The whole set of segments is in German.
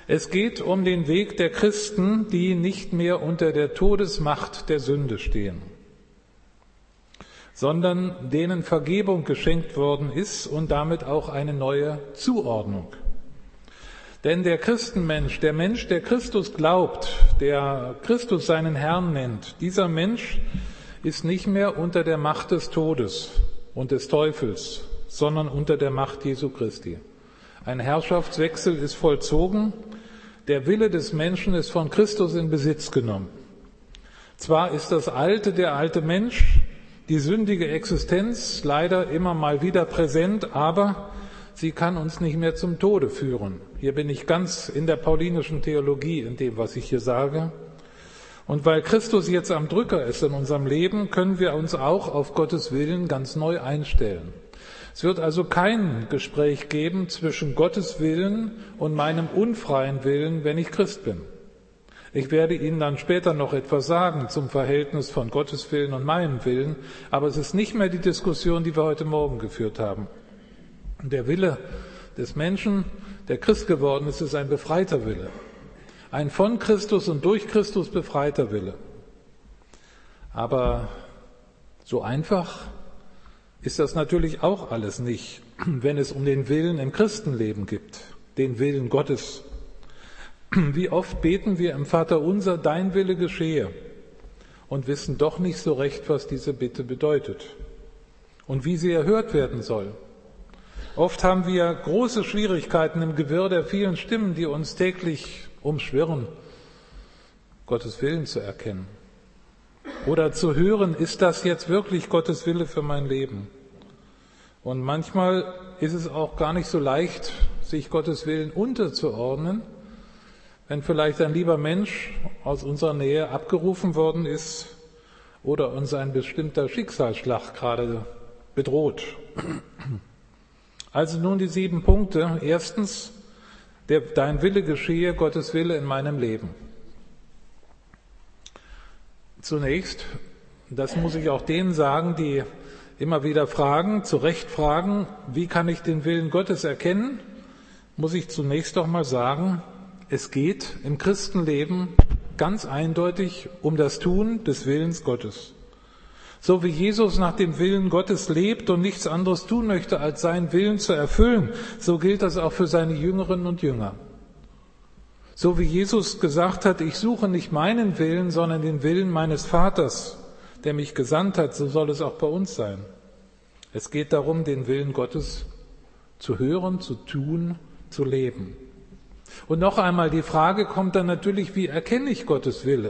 Es geht um den Weg der Christen, die nicht mehr unter der Todesmacht der Sünde stehen, sondern denen Vergebung geschenkt worden ist und damit auch eine neue Zuordnung. Denn der Christenmensch, der Mensch, der Christus glaubt, der Christus seinen Herrn nennt, dieser Mensch ist nicht mehr unter der Macht des Todes und des Teufels, sondern unter der Macht Jesu Christi. Ein Herrschaftswechsel ist vollzogen, der Wille des Menschen ist von Christus in Besitz genommen. Zwar ist das Alte, der alte Mensch, die sündige Existenz leider immer mal wieder präsent, aber sie kann uns nicht mehr zum Tode führen. Hier bin ich ganz in der paulinischen Theologie, in dem, was ich hier sage. Und weil Christus jetzt am Drücker ist in unserem Leben, können wir uns auch auf Gottes Willen ganz neu einstellen. Es wird also kein Gespräch geben zwischen Gottes Willen und meinem unfreien Willen, wenn ich Christ bin. Ich werde Ihnen dann später noch etwas sagen zum Verhältnis von Gottes Willen und meinem Willen, aber es ist nicht mehr die Diskussion, die wir heute Morgen geführt haben. Der Wille des Menschen, der Christ geworden ist, ist ein befreiter Wille. Ein von Christus und durch Christus befreiter Wille. Aber so einfach ist das natürlich auch alles nicht, wenn es um den Willen im Christenleben geht, den Willen Gottes. Wie oft beten wir im Vaterunser, dein Wille geschehe, und wissen doch nicht so recht, was diese Bitte bedeutet und wie sie erhört werden soll. Oft haben wir große Schwierigkeiten im Gewirr der vielen Stimmen, die uns täglich umschwirren, Gottes Willen zu erkennen oder zu hören, ist das jetzt wirklich Gottes Wille für mein Leben? Und manchmal ist es auch gar nicht so leicht, sich Gottes Willen unterzuordnen, wenn vielleicht ein lieber Mensch aus unserer Nähe abgerufen worden ist oder uns ein bestimmter Schicksalsschlag gerade bedroht. Also nun die 7 Punkte. Erstens, dein Wille geschehe, Gottes Wille in meinem Leben. Zunächst, das muss ich auch denen sagen, die immer wieder fragen, zu Recht fragen, wie kann ich den Willen Gottes erkennen, muss ich zunächst doch mal sagen, es geht im Christenleben ganz eindeutig um das Tun des Willens Gottes. So wie Jesus nach dem Willen Gottes lebt und nichts anderes tun möchte, als seinen Willen zu erfüllen, so gilt das auch für seine Jüngerinnen und Jünger. So wie Jesus gesagt hat, ich suche nicht meinen Willen, sondern den Willen meines Vaters, der mich gesandt hat, so soll es auch bei uns sein. Es geht darum, den Willen Gottes zu hören, zu tun, zu leben. Und noch einmal, die Frage kommt dann natürlich, wie erkenne ich Gottes Wille?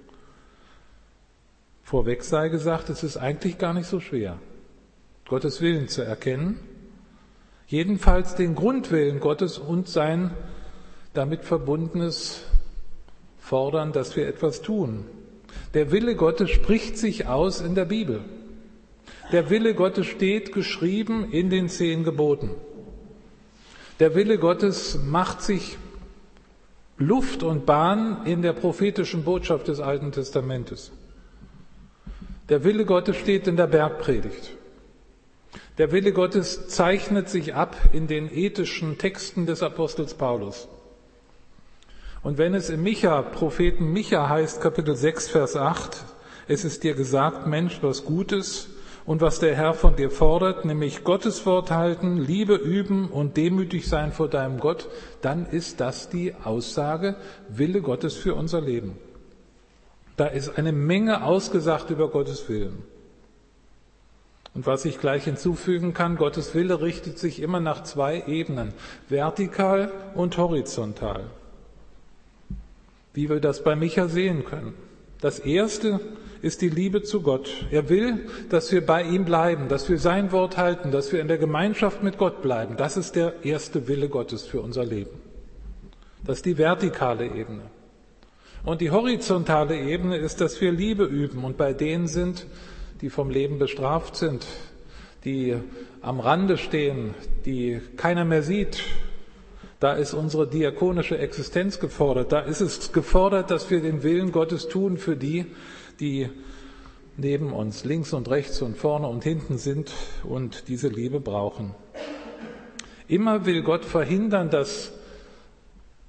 Vorweg sei gesagt, es ist eigentlich gar nicht so schwer, Gottes Willen zu erkennen. Jedenfalls den Grundwillen Gottes und sein damit verbundenes Fordern, dass wir etwas tun. Der Wille Gottes spricht sich aus in der Bibel. Der Wille Gottes steht geschrieben in den 10 Geboten. Der Wille Gottes macht sich Luft und Bahn in der prophetischen Botschaft des Alten Testamentes. Der Wille Gottes steht in der Bergpredigt. Der Wille Gottes zeichnet sich ab in den ethischen Texten des Apostels Paulus. Und wenn es im Propheten Micha heißt, Kapitel 6, Vers 8, es ist dir gesagt, Mensch, was Gutes und was der Herr von dir fordert, nämlich Gottes Wort halten, Liebe üben und demütig sein vor deinem Gott, dann ist das die Aussage, Wille Gottes für unser Leben. Da ist eine Menge ausgesagt über Gottes Willen. Und was ich gleich hinzufügen kann, Gottes Wille richtet sich immer nach 2 Ebenen, vertikal und horizontal. Wie wir das bei Micha sehen können. Das erste ist die Liebe zu Gott. Er will, dass wir bei ihm bleiben, dass wir sein Wort halten, dass wir in der Gemeinschaft mit Gott bleiben. Das ist der erste Wille Gottes für unser Leben. Das ist die vertikale Ebene. Und die horizontale Ebene ist, dass wir Liebe üben und bei denen sind, die vom Leben bestraft sind, die am Rande stehen, die keiner mehr sieht. Da ist unsere diakonische Existenz gefordert. Da ist es gefordert, dass wir den Willen Gottes tun für die, die neben uns, links und rechts und vorne und hinten sind und diese Liebe brauchen. Immer will Gott verhindern, dass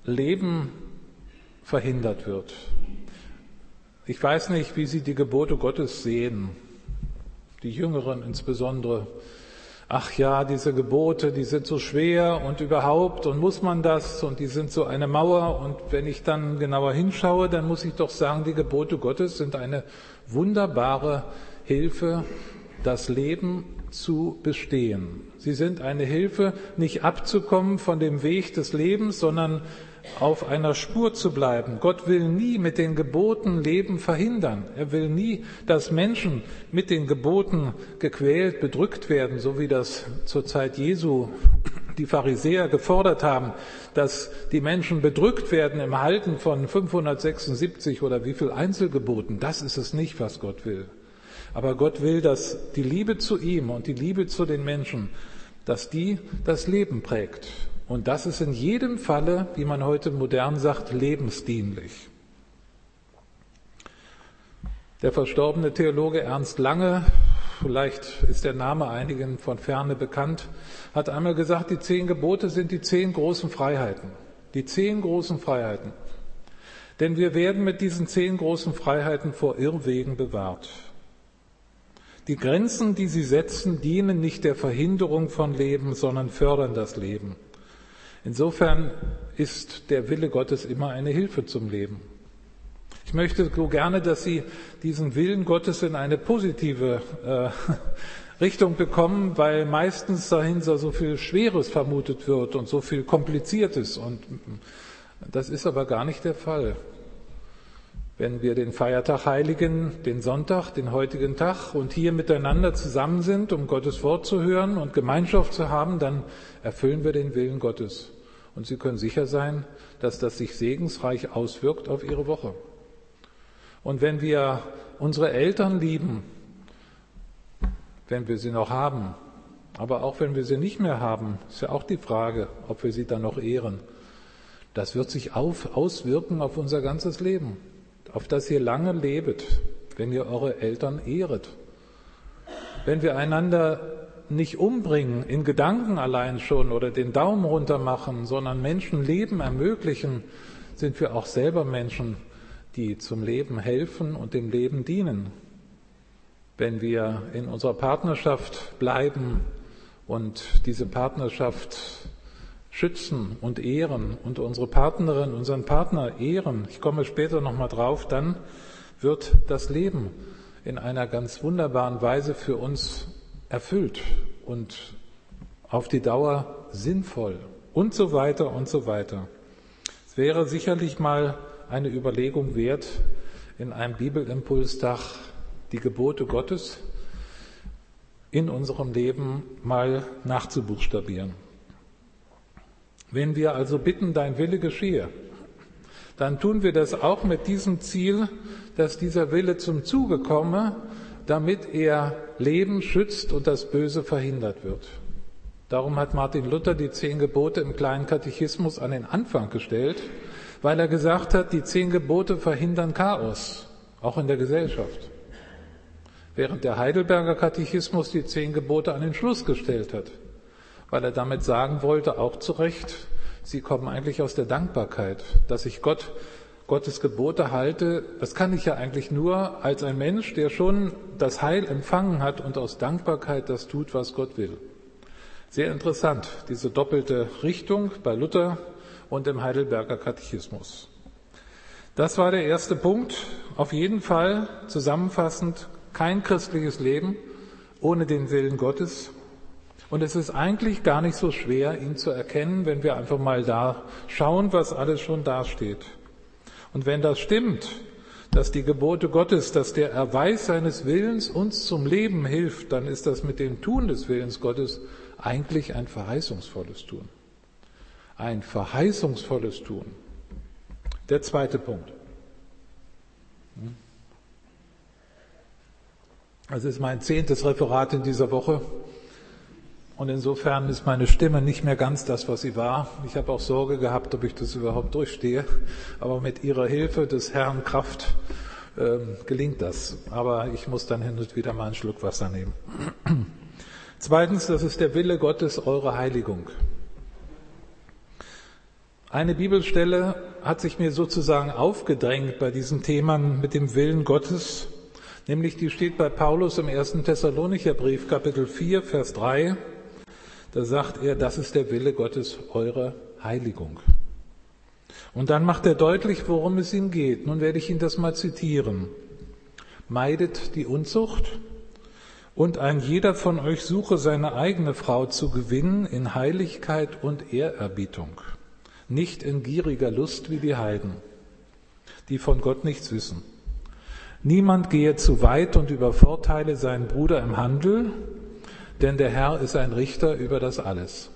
Leben verhindert wird. Ich weiß nicht, wie Sie die Gebote Gottes sehen, die Jüngeren insbesondere. Ach ja, diese Gebote, die sind so schwer und überhaupt und muss man das und die sind so eine Mauer und wenn ich dann genauer hinschaue, dann muss ich doch sagen, die Gebote Gottes sind eine wunderbare Hilfe, das Leben zu bestehen. Sie sind eine Hilfe, nicht abzukommen von dem Weg des Lebens, sondern auf einer Spur zu bleiben. Gott will nie mit den Geboten Leben verhindern. Er will nie, dass Menschen mit den Geboten gequält, bedrückt werden, so wie das zur Zeit Jesu die Pharisäer gefordert haben, dass die Menschen bedrückt werden im Halten von 576 oder wie viel Einzelgeboten. Das ist es nicht, was Gott will. Aber Gott will, dass die Liebe zu ihm und die Liebe zu den Menschen, dass die das Leben prägt. Und das ist in jedem Falle, wie man heute modern sagt, lebensdienlich. Der verstorbene Theologe Ernst Lange, vielleicht ist der Name einigen von Ferne bekannt, hat einmal gesagt, die 10 Gebote sind die 10 großen Freiheiten. Die 10 großen Freiheiten. Denn wir werden mit diesen 10 großen Freiheiten vor Irrwegen bewahrt. Die Grenzen, die sie setzen, dienen nicht der Verhinderung von Leben, sondern fördern das Leben. Insofern ist der Wille Gottes immer eine Hilfe zum Leben. Ich möchte so gerne, dass Sie diesen Willen Gottes in eine positive Richtung bekommen, weil meistens dahinter so viel Schweres vermutet wird und so viel Kompliziertes. Und das ist aber gar nicht der Fall. Wenn wir den Feiertag heiligen, den Sonntag, den heutigen Tag und hier miteinander zusammen sind, um Gottes Wort zu hören und Gemeinschaft zu haben, dann erfüllen wir den Willen Gottes. Und Sie können sicher sein, dass das sich segensreich auswirkt auf Ihre Woche. Und wenn wir unsere Eltern lieben, wenn wir sie noch haben, aber auch wenn wir sie nicht mehr haben, ist ja auch die Frage, ob wir sie dann noch ehren. Das wird sich auswirken auf unser ganzes Leben. Auf das ihr lange lebet, wenn ihr eure Eltern ehret. Wenn wir einander nicht umbringen, in Gedanken allein schon oder den Daumen runter machen, sondern Menschen Leben ermöglichen, sind wir auch selber Menschen, die zum Leben helfen und dem Leben dienen. Wenn wir in unserer Partnerschaft bleiben und diese Partnerschaft schützen und ehren und unsere Partnerin, unseren Partner ehren, ich komme später nochmal drauf, dann wird das Leben in einer ganz wunderbaren Weise für uns erfüllt und auf die Dauer sinnvoll und so weiter und so weiter. Es wäre sicherlich mal eine Überlegung wert, in einem Bibelimpulstag die Gebote Gottes in unserem Leben mal nachzubuchstabieren. Wenn wir also bitten, dein Wille geschehe, dann tun wir das auch mit diesem Ziel, dass dieser Wille zum Zuge komme, damit er Leben schützt und das Böse verhindert wird. Darum hat Martin Luther die 10 Gebote im kleinen Katechismus an den Anfang gestellt, weil er gesagt hat, die 10 Gebote verhindern Chaos, auch in der Gesellschaft. Während der Heidelberger Katechismus die 10 Gebote an den Schluss gestellt hat, weil er damit sagen wollte, auch zu Recht, sie kommen eigentlich aus der Dankbarkeit, dass ich Gottes Gebote halte. Das kann ich ja eigentlich nur als ein Mensch, der schon das Heil empfangen hat und aus Dankbarkeit das tut, was Gott will. Sehr interessant, diese doppelte Richtung bei Luther und im Heidelberger Katechismus. Das war der erste Punkt. Auf jeden Fall zusammenfassend, kein christliches Leben ohne den Willen Gottes. Und es ist eigentlich gar nicht so schwer, ihn zu erkennen, wenn wir einfach mal da schauen, was alles schon dasteht. Und wenn das stimmt, dass die Gebote Gottes, dass der Erweis seines Willens uns zum Leben hilft, dann ist das mit dem Tun des Willens Gottes eigentlich ein verheißungsvolles Tun. Ein verheißungsvolles Tun. Der zweite Punkt. Das ist mein 10. Referat in dieser Woche. Und insofern ist meine Stimme nicht mehr ganz das, was sie war. Ich habe auch Sorge gehabt, ob ich das überhaupt durchstehe. Aber mit Ihrer Hilfe des Herrn Kraft gelingt das. Aber ich muss dann hin und wieder mal einen Schluck Wasser nehmen. Zweitens, das ist der Wille Gottes, eure Heiligung. Eine Bibelstelle hat sich mir sozusagen aufgedrängt bei diesem Thema mit dem Willen Gottes, nämlich die steht bei Paulus im 1. Thessalonicher Brief, Kapitel 4, Vers 3. Da sagt er, das ist der Wille Gottes, eure Heiligung. Und dann macht er deutlich, worum es ihm geht. Nun werde ich Ihnen das mal zitieren. Meidet die Unzucht und ein jeder von euch suche seine eigene Frau zu gewinnen in Heiligkeit und Ehrerbietung, nicht in gieriger Lust wie die Heiden, die von Gott nichts wissen. Niemand gehe zu weit und übervorteile seinen Bruder im Handel, denn der Herr ist ein Richter über das alles.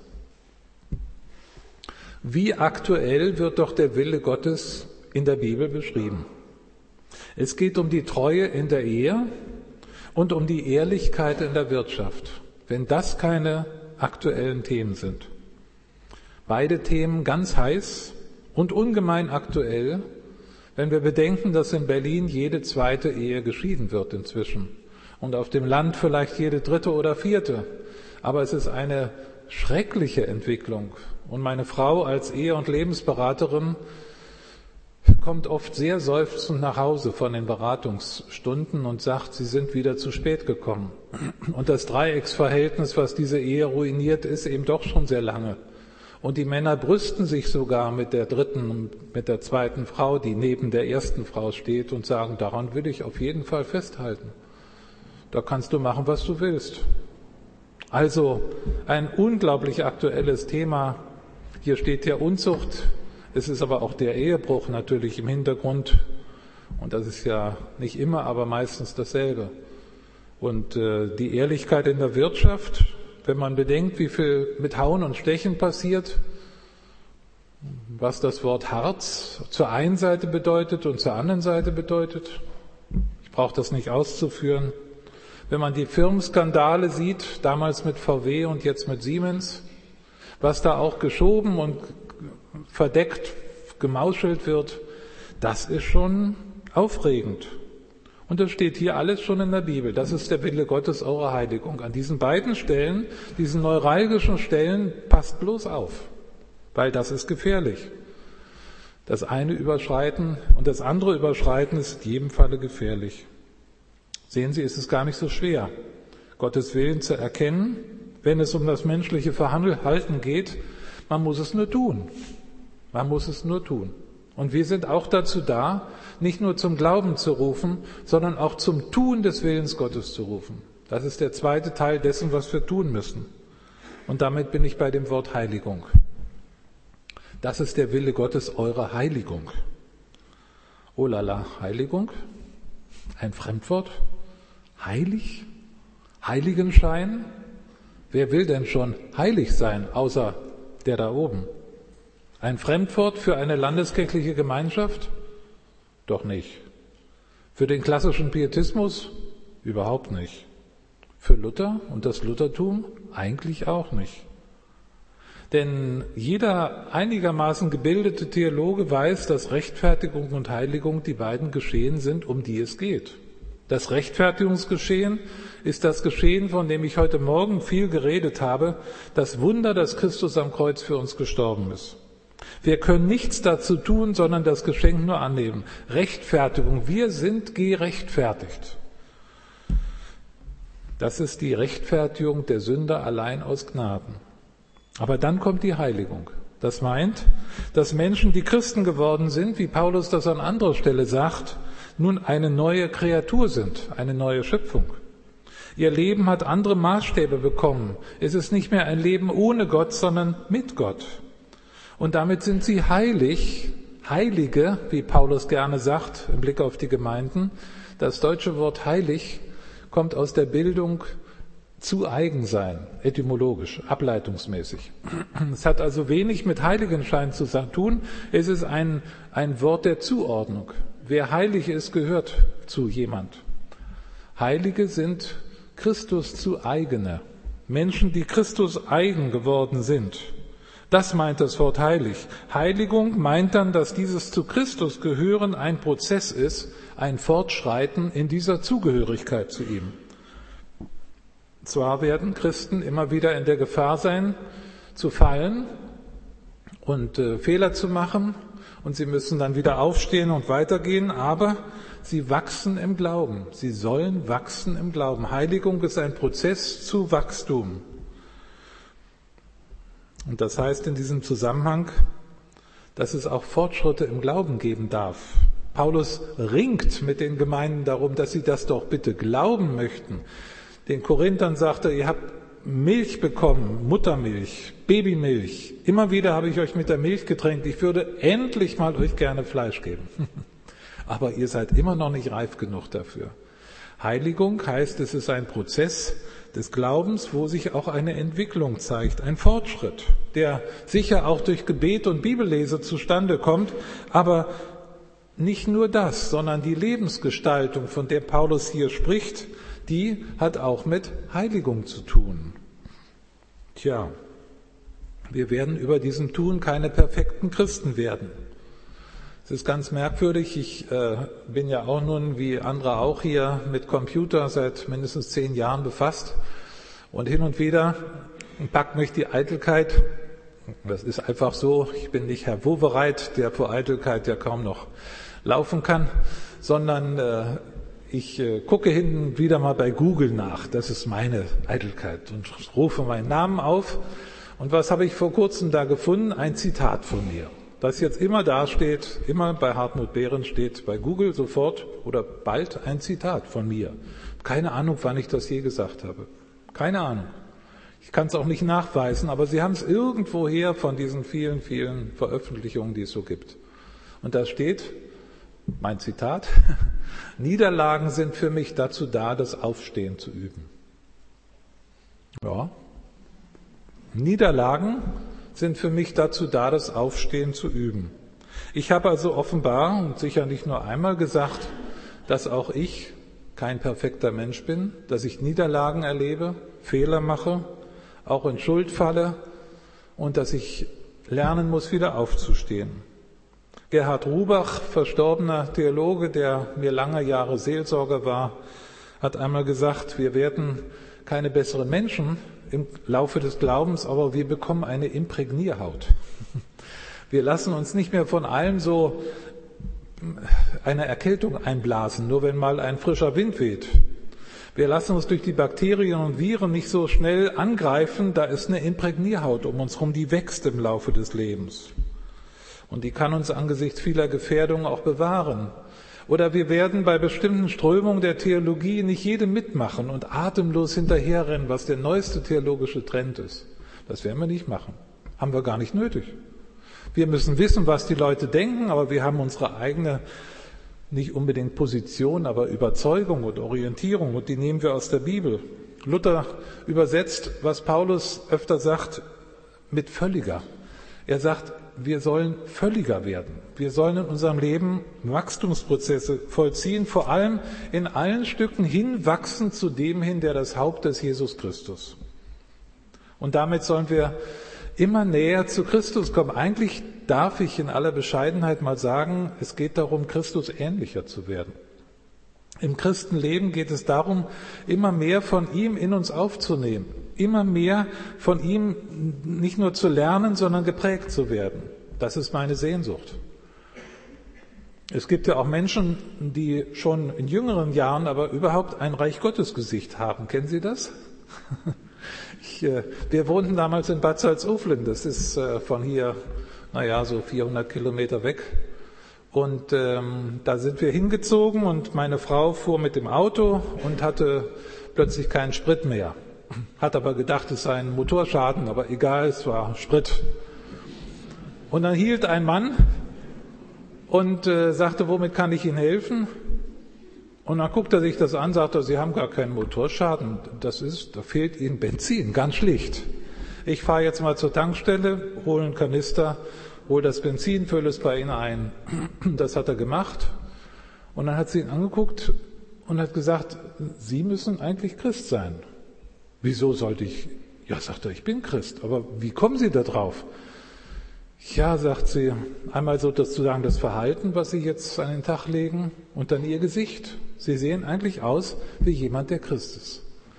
Wie aktuell wird doch der Wille Gottes in der Bibel beschrieben? Es geht um die Treue in der Ehe und um die Ehrlichkeit in der Wirtschaft, wenn das keine aktuellen Themen sind. Beide Themen ganz heiß und ungemein aktuell, wenn wir bedenken, dass in Berlin jede zweite Ehe geschieden wird inzwischen und auf dem Land vielleicht jede dritte oder vierte. Aber es ist eine schreckliche Entwicklung. Und meine Frau als Ehe- und Lebensberaterin kommt oft sehr seufzend nach Hause von den Beratungsstunden und sagt, sie sind wieder zu spät gekommen. Und das Dreiecksverhältnis, was diese Ehe ruiniert, ist eben doch schon sehr lange. Und die Männer brüsten sich sogar mit der dritten und mit der zweiten Frau, die neben der ersten Frau steht, und sagen, daran will ich auf jeden Fall festhalten. Da kannst du machen, was du willst. Also ein unglaublich aktuelles Thema. Hier steht ja Unzucht. Es ist aber auch der Ehebruch natürlich im Hintergrund. Und das ist ja nicht immer, aber meistens dasselbe. Und die Ehrlichkeit in der Wirtschaft, wenn man bedenkt, wie viel mit Hauen und Stechen passiert, was das Wort Harz zur einen Seite bedeutet und zur anderen Seite bedeutet. Ich brauche das nicht auszuführen. Wenn man die Firmenskandale sieht, damals mit VW und jetzt mit Siemens, was da auch geschoben und verdeckt, gemauschelt wird, das ist schon aufregend. Und das steht hier alles schon in der Bibel. Das ist der Wille Gottes, eure Heiligung. An diesen beiden Stellen, diesen neuralgischen Stellen, passt bloß auf, weil das ist gefährlich. Das eine überschreiten und das andere überschreiten ist in jedem Falle gefährlich. Sehen Sie, es ist gar nicht so schwer, Gottes Willen zu erkennen, wenn es um das menschliche Verhalten geht. Man muss es nur tun. Man muss es nur tun. Und wir sind auch dazu da, nicht nur zum Glauben zu rufen, sondern auch zum Tun des Willens Gottes zu rufen. Das ist der zweite Teil dessen, was wir tun müssen. Und damit bin ich bei dem Wort Heiligung. Das ist der Wille Gottes, eure Heiligung. Oh lala, Heiligung? Ein Fremdwort? Heilig? Heiligenschein? Wer will denn schon heilig sein, außer der da oben? Ein Fremdwort für eine landeskirchliche Gemeinschaft? Doch nicht. Für den klassischen Pietismus? Überhaupt nicht. Für Luther und das Luthertum? Eigentlich auch nicht. Denn jeder einigermaßen gebildete Theologe weiß, dass Rechtfertigung und Heiligung die beiden Geschehen sind, um die es geht. Das Rechtfertigungsgeschehen ist das Geschehen, von dem ich heute Morgen viel geredet habe, das Wunder, dass Christus am Kreuz für uns gestorben ist. Wir können nichts dazu tun, sondern das Geschenk nur annehmen. Rechtfertigung, wir sind gerechtfertigt. Das ist die Rechtfertigung der Sünder allein aus Gnaden. Aber dann kommt die Heiligung. Das meint, dass Menschen, die Christen geworden sind, wie Paulus das an anderer Stelle sagt, nun eine neue Kreatur sind, eine neue Schöpfung. Ihr Leben hat andere Maßstäbe bekommen. Es ist nicht mehr ein Leben ohne Gott, sondern mit Gott. Und damit sind sie heilig, Heilige, wie Paulus gerne sagt, im Blick auf die Gemeinden. Das deutsche Wort heilig kommt aus der Bildung zu eigen sein, etymologisch, ableitungsmäßig. Es hat also wenig mit Heiligenschein zu tun. Es ist ein Wort der Zuordnung. Wer heilig ist, gehört zu jemand. Heilige sind Christus zu eigene. Menschen, die Christus eigen geworden sind. Das meint das Wort heilig. Heiligung meint dann, dass dieses zu Christus gehören ein Prozess ist, ein Fortschreiten in dieser Zugehörigkeit zu ihm. Zwar werden Christen immer wieder in der Gefahr sein, zu fallen und Fehler zu machen und sie müssen dann wieder aufstehen und weitergehen, aber sie wachsen im Glauben. Sie sollen wachsen im Glauben. Heiligung ist ein Prozess zu Wachstum. Und das heißt in diesem Zusammenhang, dass es auch Fortschritte im Glauben geben darf. Paulus ringt mit den Gemeinden darum, dass sie das doch bitte glauben möchten. Den Korinthern sagt er, ihr habt Milch bekommen, Muttermilch, Babymilch. Immer wieder habe ich euch mit der Milch getränkt. Ich würde endlich mal euch gerne Fleisch geben. Aber ihr seid immer noch nicht reif genug dafür. Heiligung heißt, es ist ein Prozess des Glaubens, wo sich auch eine Entwicklung zeigt, ein Fortschritt, der sicher auch durch Gebet und Bibellese zustande kommt, aber nicht nur das, sondern die Lebensgestaltung, von der Paulus hier spricht, die hat auch mit Heiligung zu tun. Tja, wir werden über diesem Tun keine perfekten Christen werden. Es ist ganz merkwürdig, ich bin ja auch nun, wie andere auch hier, mit Computer seit mindestens 10 Jahren befasst und hin und wieder packt mich die Eitelkeit. Das ist einfach so, ich bin nicht Herr Wowereit, der vor Eitelkeit ja kaum noch laufen kann, sondern ich gucke hin und wieder mal bei Google nach, das ist meine Eitelkeit, und rufe meinen Namen auf. Und was habe ich vor kurzem da gefunden? Ein Zitat von mir, das jetzt immer da steht, immer bei Hartmut Behrens steht, bei Google sofort oder bald ein Zitat von mir. Keine Ahnung, wann ich das je gesagt habe. Keine Ahnung. Ich kann es auch nicht nachweisen, aber Sie haben es irgendwoher von diesen vielen, vielen Veröffentlichungen, die es so gibt. Und da steht, mein Zitat, Niederlagen sind für mich dazu da, das Aufstehen zu üben. Ja. Niederlagen sind für mich dazu da, das Aufstehen zu üben. Ich habe also offenbar und sicher nicht nur einmal gesagt, dass auch ich kein perfekter Mensch bin, dass ich Niederlagen erlebe, Fehler mache, auch in Schuld falle und dass ich lernen muss, wieder aufzustehen. Gerhard Rubach, verstorbener Theologe, der mir lange Jahre Seelsorger war, hat einmal gesagt, wir werden keine besseren Menschen im Laufe des Glaubens, aber wir bekommen eine Imprägnierhaut. Wir lassen uns nicht mehr von allem so eine Erkältung einblasen, nur wenn mal ein frischer Wind weht. Wir lassen uns durch die Bakterien und Viren nicht so schnell angreifen, da ist eine Imprägnierhaut um uns herum, die wächst im Laufe des Lebens. Und die kann uns angesichts vieler Gefährdungen auch bewahren. Oder wir werden bei bestimmten Strömungen der Theologie nicht jedem mitmachen und atemlos hinterherrennen, was der neueste theologische Trend ist. Das werden wir nicht machen. Haben wir gar nicht nötig. Wir müssen wissen, was die Leute denken, aber wir haben unsere eigene, nicht unbedingt Position, aber Überzeugung und Orientierung, und die nehmen wir aus der Bibel. Luther übersetzt, was Paulus öfter sagt, mit völliger. Er sagt, wir sollen völliger werden. Wir sollen in unserem Leben Wachstumsprozesse vollziehen, vor allem in allen Stücken hinwachsen zu dem hin, der das Haupt ist, Jesus Christus. Und damit sollen wir immer näher zu Christus kommen. Eigentlich darf ich in aller Bescheidenheit mal sagen, es geht darum, Christus ähnlicher zu werden. Im Christenleben geht es darum, immer mehr von ihm in uns aufzunehmen, immer mehr von ihm nicht nur zu lernen, sondern geprägt zu werden. Das ist meine Sehnsucht. Es gibt ja auch Menschen, die schon in jüngeren Jahren aber überhaupt ein Reich Gottes Gesicht haben. Kennen Sie das? Wir wohnten damals in Bad Salzuflen, das ist von hier, so 400 Kilometer weg. Und da sind wir hingezogen und meine Frau fuhr mit dem Auto und hatte plötzlich keinen Sprit mehr. Hat aber gedacht, es sei ein Motorschaden, aber egal, es war Sprit. Und dann hielt ein Mann und sagte, womit kann ich Ihnen helfen? Und dann guckt er sich das an, sagt er, Sie haben gar keinen Motorschaden. Da fehlt Ihnen Benzin, ganz schlicht. Ich fahre jetzt mal zur Tankstelle, hole einen Kanister, hole das Benzin, fülle es bei Ihnen ein. Das hat er gemacht. Und dann hat sie ihn angeguckt und hat gesagt, Sie müssen eigentlich Christ sein. Wieso sollte ich? Ja, sagt er, ich bin Christ. Aber wie kommen Sie da drauf? Ja, sagt sie, einmal sozusagen das Verhalten, was Sie jetzt an den Tag legen, und dann Ihr Gesicht. Sie sehen eigentlich aus wie jemand, der Christ ist.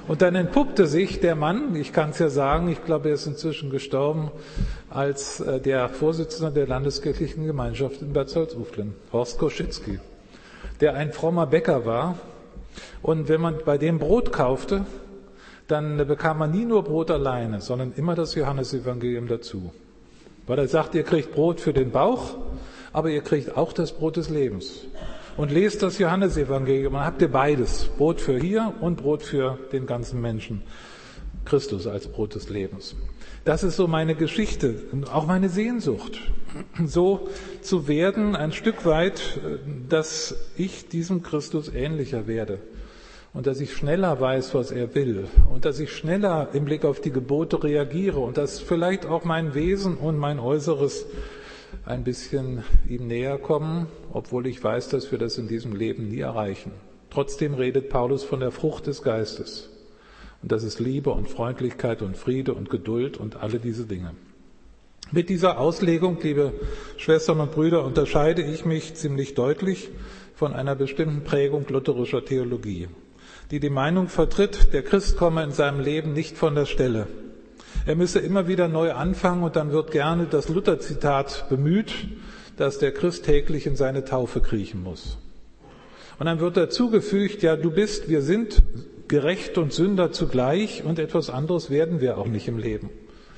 Und dann entpuppte sich der Mann, ich kann es ja sagen, ich glaube, er ist inzwischen gestorben, als der Vorsitzende der Landeskirchlichen Gemeinschaft in Bad Salzuflen, Horst Koschitzky, der ein frommer Bäcker war. Und wenn man bei dem Brot kaufte, dann bekam man nie nur Brot alleine, sondern immer das Johannesevangelium dazu. Weil er sagt, ihr kriegt Brot für den Bauch, aber ihr kriegt auch das Brot des Lebens. Und lest das Johannesevangelium, dann habt ihr beides. Brot für hier und Brot für den ganzen Menschen. Christus als Brot des Lebens. Das ist so meine Geschichte, auch meine Sehnsucht. So zu werden, ein Stück weit, dass ich diesem Christus ähnlicher werde. Und dass ich schneller weiß, was er will. Und dass ich schneller im Blick auf die Gebote reagiere. Und dass vielleicht auch mein Wesen und mein Äußeres ein bisschen ihm näher kommen, obwohl ich weiß, dass wir das in diesem Leben nie erreichen. Trotzdem redet Paulus von der Frucht des Geistes. Und das ist Liebe und Freundlichkeit und Friede und Geduld und alle diese Dinge. Mit dieser Auslegung, liebe Schwestern und Brüder, unterscheide ich mich ziemlich deutlich von einer bestimmten Prägung lutherischer Theologie, die Meinung vertritt, der Christ komme in seinem Leben nicht von der Stelle. Er müsse immer wieder neu anfangen und dann wird gerne das Luther-Zitat bemüht, dass der Christ täglich in seine Taufe kriechen muss. Und dann wird dazugefügt, ja, wir sind gerecht und Sünder zugleich und etwas anderes werden wir auch nicht im Leben.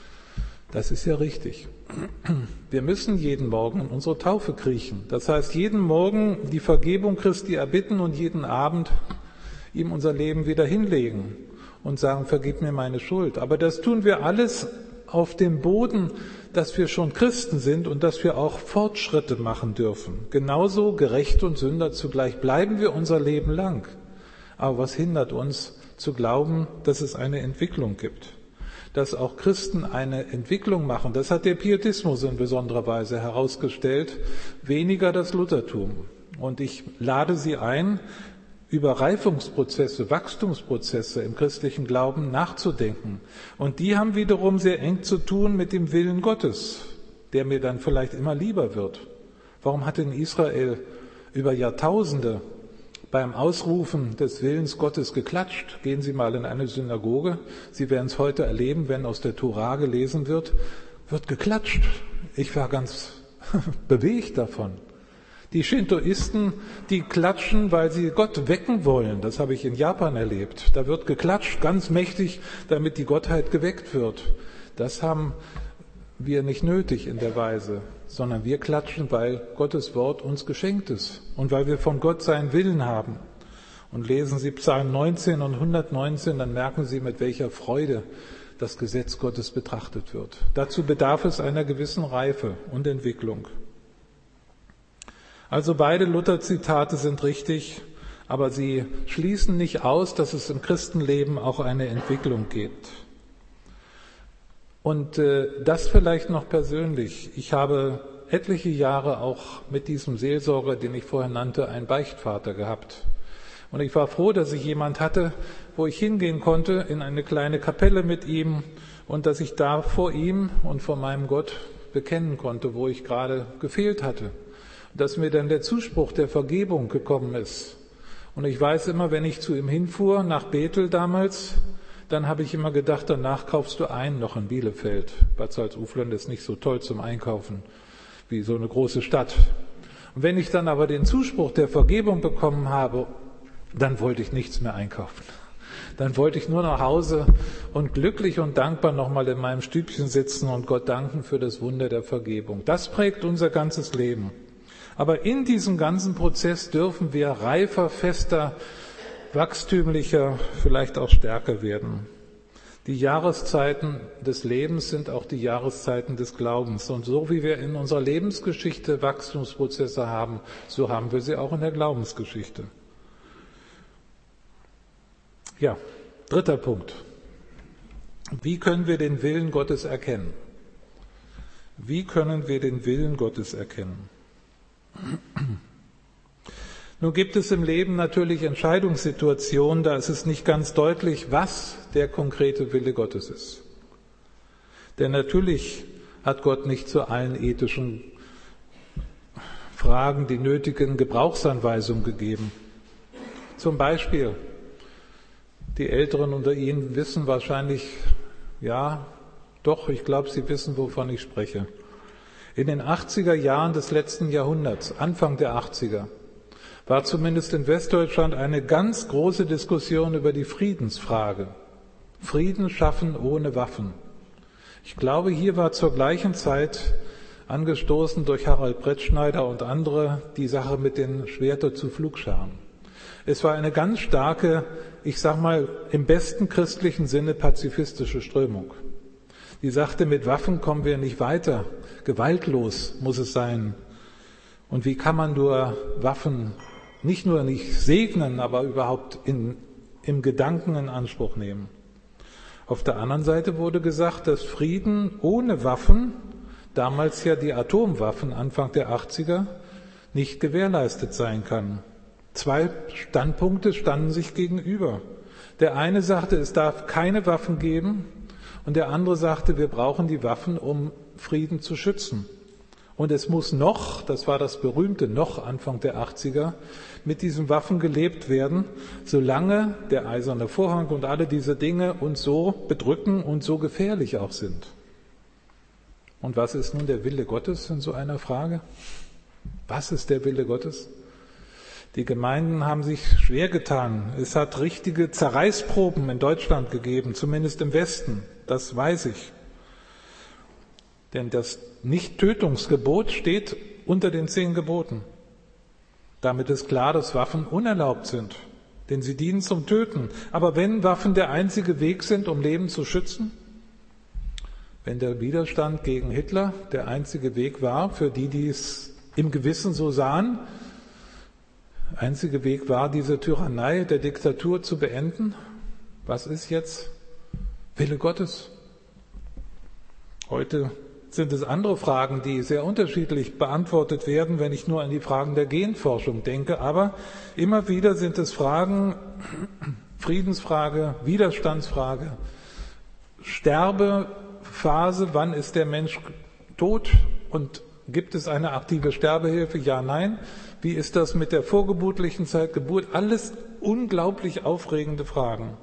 Das ist ja richtig. Wir müssen jeden Morgen in unsere Taufe kriechen. Das heißt, jeden Morgen die Vergebung Christi erbitten und jeden Abend ihm unser Leben wieder hinlegen und sagen, vergib mir meine Schuld. Aber das tun wir alles auf dem Boden, dass wir schon Christen sind und dass wir auch Fortschritte machen dürfen. Genauso gerecht und Sünder zugleich bleiben wir unser Leben lang. Aber was hindert uns zu glauben, dass es eine Entwicklung gibt? Dass auch Christen eine Entwicklung machen. Das hat der Pietismus in besonderer Weise herausgestellt, weniger das Luthertum. Und ich lade Sie ein, über Reifungsprozesse, Wachstumsprozesse im christlichen Glauben nachzudenken. Und die haben wiederum sehr eng zu tun mit dem Willen Gottes, der mir dann vielleicht immer lieber wird. Warum hat in Israel über Jahrtausende beim Ausrufen des Willens Gottes geklatscht? Gehen Sie mal in eine Synagoge. Sie werden es heute erleben, wenn aus der Tora gelesen wird geklatscht. Ich war ganz bewegt davon. Die Shintoisten, die klatschen, weil sie Gott wecken wollen. Das habe ich in Japan erlebt. Da wird geklatscht, ganz mächtig, damit die Gottheit geweckt wird. Das haben wir nicht nötig in der Weise, sondern wir klatschen, weil Gottes Wort uns geschenkt ist und weil wir von Gott seinen Willen haben. Und lesen Sie Psalm 19 und 119, dann merken Sie, mit welcher Freude das Gesetz Gottes betrachtet wird. Dazu bedarf es einer gewissen Reife und Entwicklung. Also beide Luther-Zitate sind richtig, aber sie schließen nicht aus, dass es im Christenleben auch eine Entwicklung gibt. Und das vielleicht noch persönlich. Ich habe etliche Jahre auch mit diesem Seelsorger, den ich vorher nannte, einen Beichtvater gehabt. Und ich war froh, dass ich jemand hatte, wo ich hingehen konnte in eine kleine Kapelle mit ihm und dass ich da vor ihm und vor meinem Gott bekennen konnte, wo ich gerade gefehlt hatte. Dass mir dann der Zuspruch der Vergebung gekommen ist. Und ich weiß immer, wenn ich zu ihm hinfuhr, nach Bethel damals, dann habe ich immer gedacht, danach kaufst du ein noch in Bielefeld. Bad Salzuflen ist nicht so toll zum Einkaufen wie so eine große Stadt. Und wenn ich dann aber den Zuspruch der Vergebung bekommen habe, dann wollte ich nichts mehr einkaufen. Dann wollte ich nur nach Hause und glücklich und dankbar nochmal in meinem Stübchen sitzen und Gott danken für das Wunder der Vergebung. Das prägt unser ganzes Leben. Aber in diesem ganzen Prozess dürfen wir reifer, fester, wachstümlicher, vielleicht auch stärker werden. Die Jahreszeiten des Lebens sind auch die Jahreszeiten des Glaubens. Und so wie wir in unserer Lebensgeschichte Wachstumsprozesse haben, so haben wir sie auch in der Glaubensgeschichte. Ja, dritter Punkt. Wie können wir den Willen Gottes erkennen? Wie können wir den Willen Gottes erkennen? Nun gibt es im Leben natürlich Entscheidungssituationen, da ist es nicht ganz deutlich, was der konkrete Wille Gottes ist. Denn natürlich hat Gott nicht zu allen ethischen Fragen die nötigen Gebrauchsanweisungen gegeben. Zum Beispiel, Die Älteren unter Ihnen wissen wahrscheinlich, ja, doch, ich glaube, Sie wissen, wovon ich spreche. In den 80er Jahren des letzten Jahrhunderts, Anfang der 80er, war zumindest in Westdeutschland eine ganz große Diskussion über die Friedensfrage. Frieden schaffen ohne Waffen. Ich glaube, hier war zur gleichen Zeit angestoßen durch Harald Brettschneider und andere die Sache mit den Schwerter zu Pflugscharen. Es war eine ganz starke, ich sag mal, im besten christlichen Sinne pazifistische Strömung. Die sagte, mit Waffen kommen wir nicht weiter. Gewaltlos muss es sein. Und wie kann man nur Waffen nicht nur nicht segnen, aber überhaupt im Gedanken in Anspruch nehmen? Auf der anderen Seite wurde gesagt, dass Frieden ohne Waffen, damals ja die Atomwaffen Anfang der 80er, nicht gewährleistet sein kann. Zwei Standpunkte standen sich gegenüber. Der eine sagte, es darf keine Waffen geben, und der andere sagte, wir brauchen die Waffen, um Frieden zu schützen. Und es muss noch, das war das berühmte noch Anfang der 80er, mit diesen Waffen gelebt werden, solange der eiserne Vorhang und alle diese Dinge uns so bedrücken und so gefährlich auch sind. Und was ist nun der Wille Gottes in so einer Frage? Was ist der Wille Gottes? Die Gemeinden haben sich schwer getan. Es hat richtige Zerreißproben in Deutschland gegeben, zumindest im Westen. Das weiß ich. Denn das Nicht-Tötungsgebot steht unter den 10 Geboten. Damit ist klar, dass Waffen unerlaubt sind, denn sie dienen zum Töten. Aber wenn Waffen der einzige Weg sind, um Leben zu schützen, wenn der Widerstand gegen Hitler der einzige Weg war, für die, die es im Gewissen so sahen, einzige Weg war, diese Tyrannei der Diktatur zu beenden, was ist jetzt Wille Gottes? Heute sind es andere Fragen, die sehr unterschiedlich beantwortet werden, wenn ich nur an die Fragen der Genforschung denke. Aber immer wieder sind es Fragen, Friedensfrage, Widerstandsfrage, Sterbephase, wann ist der Mensch tot und gibt es eine aktive Sterbehilfe? Ja, nein. Wie ist das mit der vorgeburtlichen Zeit, Geburt? Alles unglaublich aufregende Fragen.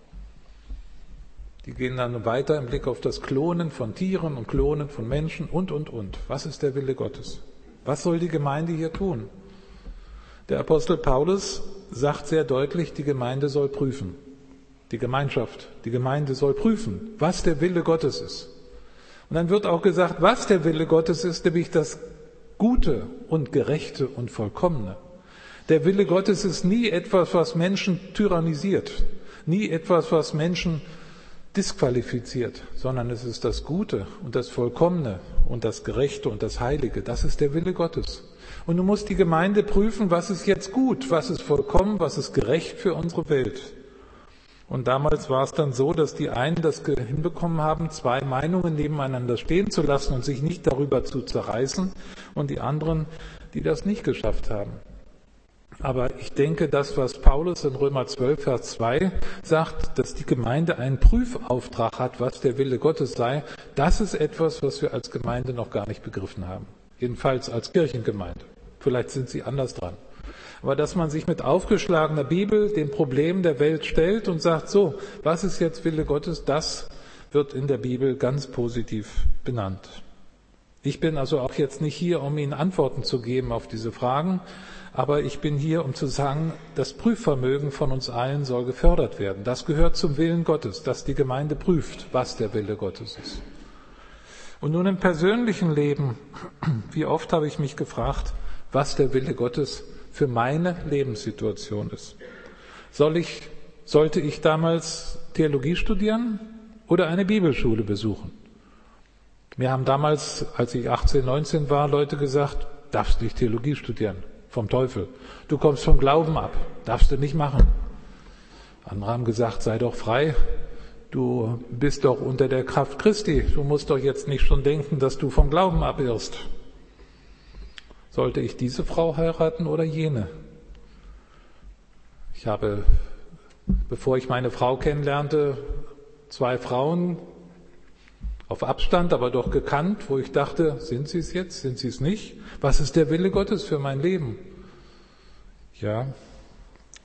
Die gehen dann weiter im Blick auf das Klonen von Tieren und Klonen von Menschen und. Was ist der Wille Gottes? Was soll die Gemeinde hier tun? Der Apostel Paulus sagt sehr deutlich, die Gemeinde soll prüfen. Die Gemeinschaft, die Gemeinde soll prüfen, was der Wille Gottes ist. Und dann wird auch gesagt, was der Wille Gottes ist, nämlich das Gute und Gerechte und Vollkommene. Der Wille Gottes ist nie etwas, was Menschen tyrannisiert, nie etwas, was Menschen disqualifiziert, sondern es ist das Gute und das Vollkommene und das Gerechte und das Heilige. Das ist der Wille Gottes. Und du musst die Gemeinde prüfen, was ist jetzt gut, was ist vollkommen, was ist gerecht für unsere Welt. Und damals war es dann so, dass die einen das hinbekommen haben, 2 Meinungen nebeneinander stehen zu lassen und sich nicht darüber zu zerreißen, und die anderen, die das nicht geschafft haben. Aber ich denke, das, was Paulus in Römer 12, Vers 2 sagt, dass die Gemeinde einen Prüfauftrag hat, was der Wille Gottes sei, das ist etwas, was wir als Gemeinde noch gar nicht begriffen haben. Jedenfalls als Kirchengemeinde. Vielleicht sind Sie anders dran. Aber dass man sich mit aufgeschlagener Bibel dem Problem der Welt stellt und sagt, so, was ist jetzt Wille Gottes, das wird in der Bibel ganz positiv benannt. Ich bin also auch jetzt nicht hier, um Ihnen Antworten zu geben auf diese Fragen, aber ich bin hier, um zu sagen, das Prüfvermögen von uns allen soll gefördert werden. Das gehört zum Willen Gottes, dass die Gemeinde prüft, was der Wille Gottes ist. Und nun im persönlichen Leben, wie oft habe ich mich gefragt, was der Wille Gottes für meine Lebenssituation ist. Sollte ich damals Theologie studieren oder eine Bibelschule besuchen? Mir haben damals, als ich 18, 19 war, Leute gesagt, darfst nicht Theologie studieren, vom Teufel. Du kommst vom Glauben ab, darfst du nicht machen. Andere haben gesagt, sei doch frei, du bist doch unter der Kraft Christi, du musst doch jetzt nicht schon denken, dass du vom Glauben abirrst. Sollte ich diese Frau heiraten oder jene? Ich habe, bevor ich meine Frau kennenlernte, 2 Frauen auf Abstand, aber doch gekannt, wo ich dachte, sind sie es jetzt, sind sie es nicht? Was ist der Wille Gottes für mein Leben? Ja,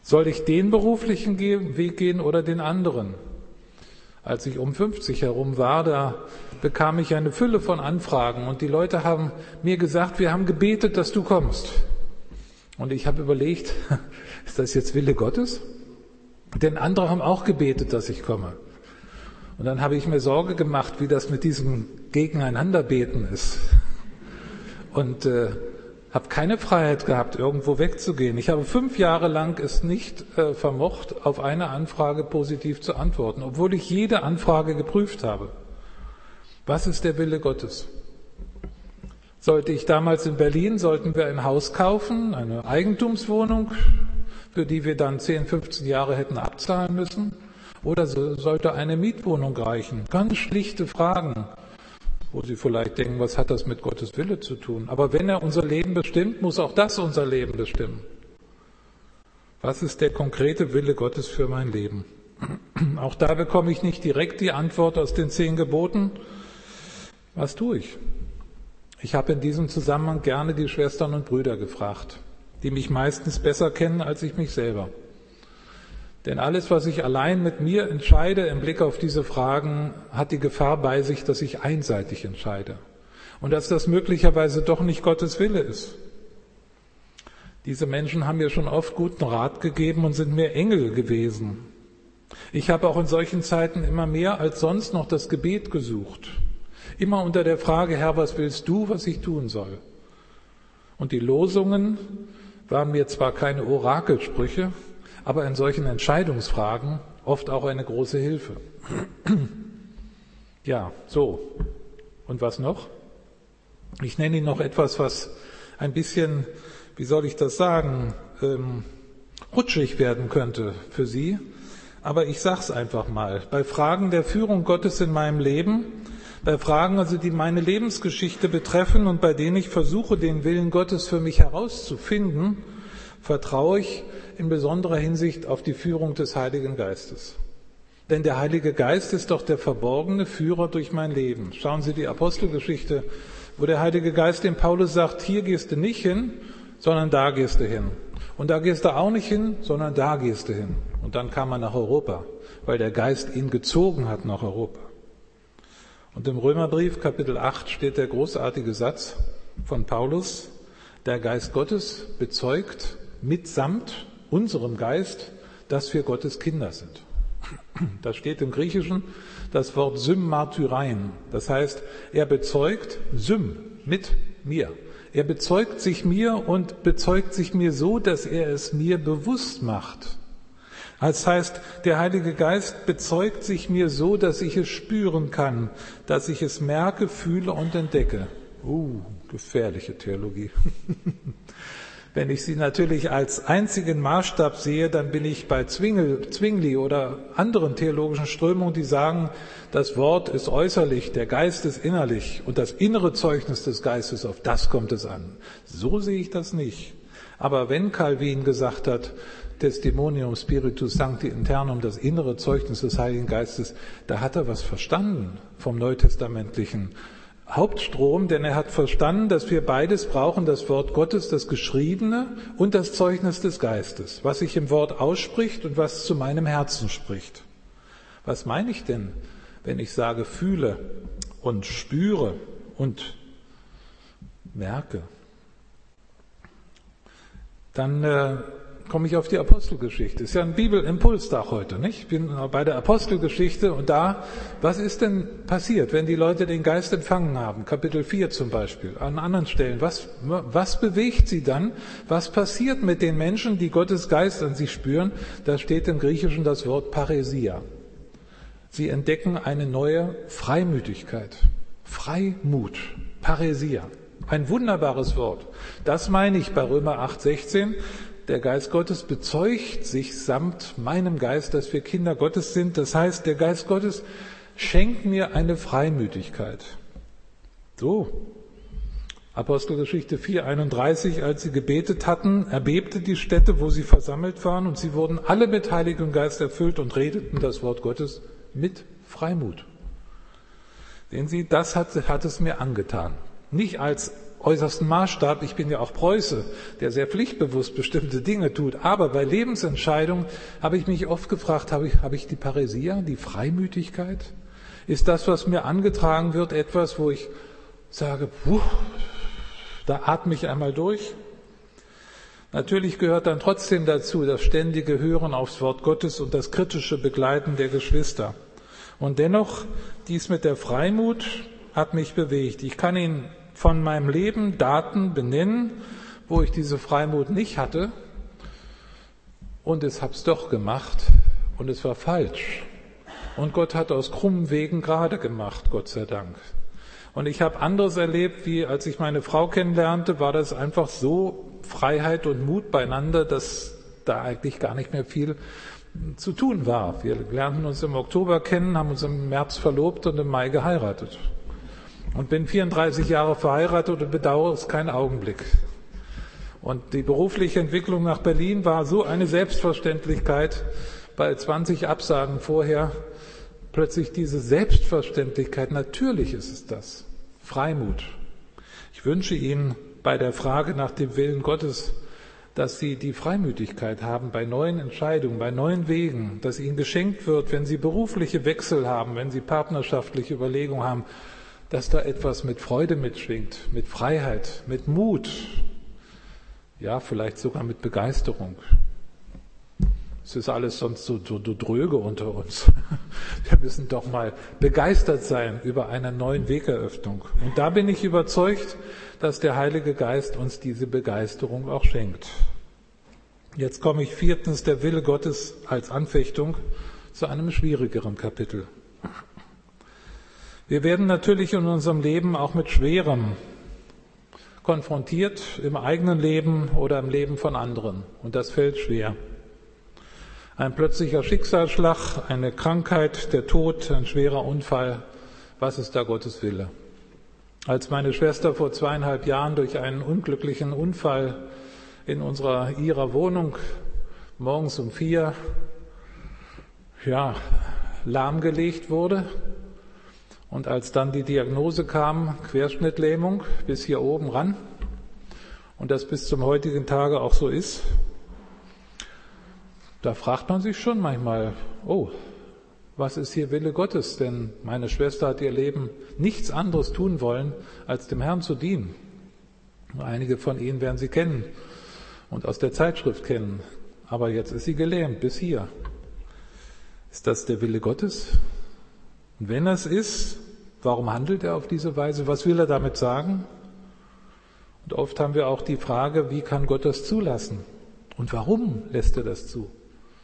Soll ich den beruflichen Weg gehen oder den anderen? Als ich um 50 herum war, da bekam ich eine Fülle von Anfragen und die Leute haben mir gesagt, wir haben gebetet, dass du kommst. Und ich habe überlegt, ist das jetzt Wille Gottes? Denn andere haben auch gebetet, dass ich komme. Und dann habe ich mir Sorge gemacht, wie das mit diesem Gegeneinanderbeten ist. Und habe keine Freiheit gehabt, irgendwo wegzugehen. Ich habe 5 Jahre lang es nicht vermocht, auf eine Anfrage positiv zu antworten, obwohl ich jede Anfrage geprüft habe. Was ist der Wille Gottes? Sollten wir ein Haus kaufen, eine Eigentumswohnung, für die wir dann 10, 15 Jahre hätten abzahlen müssen? Oder sollte eine Mietwohnung reichen? Ganz schlichte Fragen, wo Sie vielleicht denken, was hat das mit Gottes Wille zu tun? Aber wenn er unser Leben bestimmt, muss auch das unser Leben bestimmen. Was ist der konkrete Wille Gottes für mein Leben? Auch da bekomme ich nicht direkt die Antwort aus den 10 Geboten. Was tue ich? Ich habe in diesem Zusammenhang gerne die Schwestern und Brüder gefragt, die mich meistens besser kennen als ich mich selber. Denn alles, was ich allein mit mir entscheide im Blick auf diese Fragen, hat die Gefahr bei sich, dass ich einseitig entscheide und dass das möglicherweise doch nicht Gottes Wille ist. Diese Menschen haben mir schon oft guten Rat gegeben und sind mir Engel gewesen. Ich habe auch in solchen Zeiten immer mehr als sonst noch das Gebet gesucht. Immer unter der Frage, Herr, was willst du, was ich tun soll? Und die Losungen waren mir zwar keine Orakelsprüche, aber in solchen Entscheidungsfragen oft auch eine große Hilfe. Ja, so. Und was noch? Ich nenne Ihnen noch etwas, was ein bisschen, wie soll ich das sagen, rutschig werden könnte für Sie. Aber ich sag's einfach mal. Bei Fragen der Führung Gottes in meinem Leben, bei Fragen also, die meine Lebensgeschichte betreffen und bei denen ich versuche, den Willen Gottes für mich herauszufinden, vertraue ich in besonderer Hinsicht auf die Führung des Heiligen Geistes. Denn der Heilige Geist ist doch der verborgene Führer durch mein Leben. Schauen Sie die Apostelgeschichte, wo der Heilige Geist dem Paulus sagt, hier gehst du nicht hin, sondern da gehst du hin. Und da gehst du auch nicht hin, sondern da gehst du hin. Und dann kam er nach Europa, weil der Geist ihn gezogen hat nach Europa. Und im Römerbrief, Kapitel 8, steht der großartige Satz von Paulus, der Geist Gottes bezeugt mitsamt unserem Geist, dass wir Gottes Kinder sind. Da steht im Griechischen das Wort Symmartyrein. Das heißt, er bezeugt mit mir. Er bezeugt sich mir und bezeugt sich mir so, dass er es mir bewusst macht. Das heißt, der Heilige Geist bezeugt sich mir so, dass ich es spüren kann, dass ich es merke, fühle und entdecke. Gefährliche Theologie. Wenn ich sie natürlich als einzigen Maßstab sehe, dann bin ich bei Zwingli oder anderen theologischen Strömungen, die sagen, das Wort ist äußerlich, der Geist ist innerlich und das innere Zeugnis des Geistes, auf das kommt es an. So sehe ich das nicht. Aber wenn Calvin gesagt hat, Testimonium Spiritus Sancti Internum, das innere Zeugnis des Heiligen Geistes, da hat er was verstanden vom neutestamentlichen Hauptstrom, denn er hat verstanden, dass wir beides brauchen, das Wort Gottes, das Geschriebene und das Zeugnis des Geistes, was sich im Wort ausspricht und was zu meinem Herzen spricht. Was meine ich denn, wenn ich sage, fühle und spüre und merke? Dann komme ich auf die Apostelgeschichte. Ist ja ein Bibelimpulstag heute, nicht? Ich bin bei der Apostelgeschichte und da, was ist denn passiert, wenn die Leute den Geist empfangen haben? Kapitel 4 zum Beispiel, an anderen Stellen. Was bewegt sie dann? Was passiert mit den Menschen, die Gottes Geist an sich spüren? Da steht im Griechischen das Wort Paresia. Sie entdecken eine neue Freimütigkeit. Freimut. Paresia. Ein wunderbares Wort. Das meine ich bei Römer 8,16. Der Geist Gottes bezeugt sich samt meinem Geist, dass wir Kinder Gottes sind. Das heißt, der Geist Gottes schenkt mir eine Freimütigkeit. So, Apostelgeschichte 4,31, als sie gebetet hatten, erbebte die Stätte, wo sie versammelt waren, und sie wurden alle mit Heiligem Geist erfüllt und redeten das Wort Gottes mit Freimut. Sehen Sie, das hat es mir angetan. Nicht als äußersten Maßstab. Ich bin ja auch Preuße, der sehr pflichtbewusst bestimmte Dinge tut. Aber bei Lebensentscheidungen habe ich mich oft gefragt, habe ich die Paräsia, die Freimütigkeit? Ist das, was mir angetragen wird, etwas, wo ich sage, da atme ich einmal durch? Natürlich gehört dann trotzdem dazu das ständige Hören aufs Wort Gottes und das kritische Begleiten der Geschwister. Und dennoch, dies mit der Freimut hat mich bewegt. Ich kann Ihnen von meinem Leben Daten benennen, wo ich diese Freimut nicht hatte und es hab's doch gemacht und es war falsch. Und Gott hat aus krummen Wegen gerade gemacht, Gott sei Dank. Und ich habe anderes erlebt, wie als ich meine Frau kennenlernte, war das einfach so Freiheit und Mut beieinander, dass da eigentlich gar nicht mehr viel zu tun war. Wir lernten uns im Oktober kennen, haben uns im März verlobt und im Mai geheiratet. Und bin 34 Jahre verheiratet und bedauere es keinen Augenblick. Und die berufliche Entwicklung nach Berlin war so eine Selbstverständlichkeit, bei 20 Absagen vorher, plötzlich diese Selbstverständlichkeit, natürlich ist es das, Freimut. Ich wünsche Ihnen bei der Frage nach dem Willen Gottes, dass Sie die Freimütigkeit haben bei neuen Entscheidungen, bei neuen Wegen, dass Ihnen geschenkt wird, wenn Sie berufliche Wechsel haben, wenn Sie partnerschaftliche Überlegungen haben, dass da etwas mit Freude mitschwingt, mit Freiheit, mit Mut, ja, vielleicht sogar mit Begeisterung. Es ist alles sonst so dröge unter uns. Wir müssen doch mal begeistert sein über eine neue Wegeröffnung. Und da bin ich überzeugt, dass der Heilige Geist uns diese Begeisterung auch schenkt. Jetzt komme ich viertens, der Wille Gottes als Anfechtung, zu einem schwierigeren Kapitel. Wir werden natürlich in unserem Leben auch mit Schwerem konfrontiert, im eigenen Leben oder im Leben von anderen. Und das fällt schwer. Ein plötzlicher Schicksalsschlag, eine Krankheit, der Tod, ein schwerer Unfall. Was ist da Gottes Wille? Als meine Schwester vor 2,5 Jahren durch einen unglücklichen Unfall in ihrer Wohnung morgens um 4 lahmgelegt wurde und als dann die Diagnose kam, Querschnittlähmung bis hier oben ran und das bis zum heutigen Tage auch so ist, da fragt man sich schon manchmal, was ist hier Wille Gottes? Denn meine Schwester hat ihr Leben nichts anderes tun wollen, als dem Herrn zu dienen. Einige von Ihnen werden sie kennen und aus der Zeitschrift kennen. Aber jetzt ist sie gelähmt bis hier. Ist das der Wille Gottes? Und wenn es ist, warum handelt er auf diese Weise? Was will er damit sagen? Und oft haben wir auch die Frage, wie kann Gott das zulassen? Und warum lässt er das zu?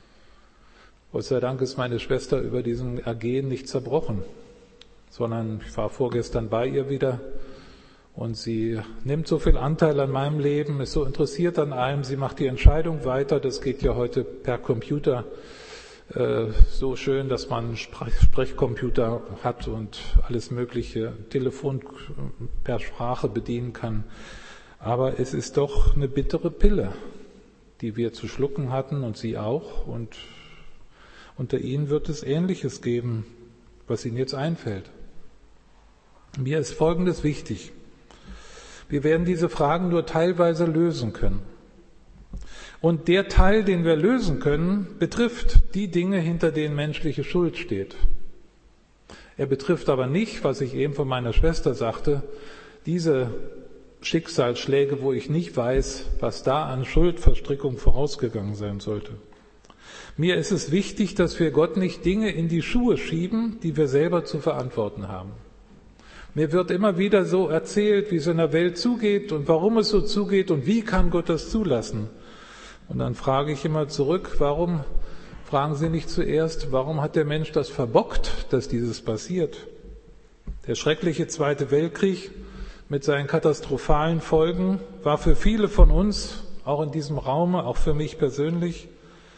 Gott sei Dank ist meine Schwester über diesen Ergehen nicht zerbrochen, sondern ich war vorgestern bei ihr wieder und sie nimmt so viel Anteil an meinem Leben, ist so interessiert an allem, sie macht die Entscheidung weiter, das geht ja heute per Computer so schön, dass man einen Sprechcomputer hat und alles mögliche Telefon per Sprache bedienen kann. Aber es ist doch eine bittere Pille, die wir zu schlucken hatten und sie auch. Und unter Ihnen wird es Ähnliches geben, was Ihnen jetzt einfällt. Mir ist Folgendes wichtig. Wir werden diese Fragen nur teilweise lösen können. Und der Teil, den wir lösen können, betrifft die Dinge, hinter denen menschliche Schuld steht. Er betrifft aber nicht, was ich eben von meiner Schwester sagte, diese Schicksalsschläge, wo ich nicht weiß, was da an Schuldverstrickung vorausgegangen sein sollte. Mir ist es wichtig, dass wir Gott nicht Dinge in die Schuhe schieben, die wir selber zu verantworten haben. Mir wird immer wieder so erzählt, wie es in der Welt zugeht und warum es so zugeht und wie kann Gott das zulassen. Und dann frage ich immer zurück, fragen Sie nicht zuerst, warum hat der Mensch das verbockt, dass dieses passiert? Der schreckliche Zweite Weltkrieg mit seinen katastrophalen Folgen war für viele von uns, auch in diesem Raum, auch für mich persönlich,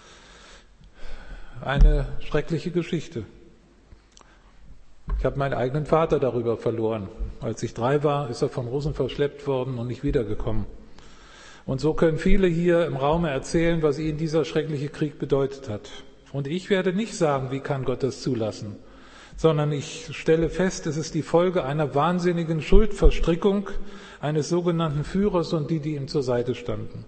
eine schreckliche Geschichte. Ich habe meinen eigenen Vater darüber verloren. Als ich 3 war, ist er von Russen verschleppt worden und nicht wiedergekommen. Und so können viele hier im Raum erzählen, was ihnen dieser schreckliche Krieg bedeutet hat. Und ich werde nicht sagen, wie kann Gott das zulassen, sondern ich stelle fest, es ist die Folge einer wahnsinnigen Schuldverstrickung eines sogenannten Führers und die ihm zur Seite standen.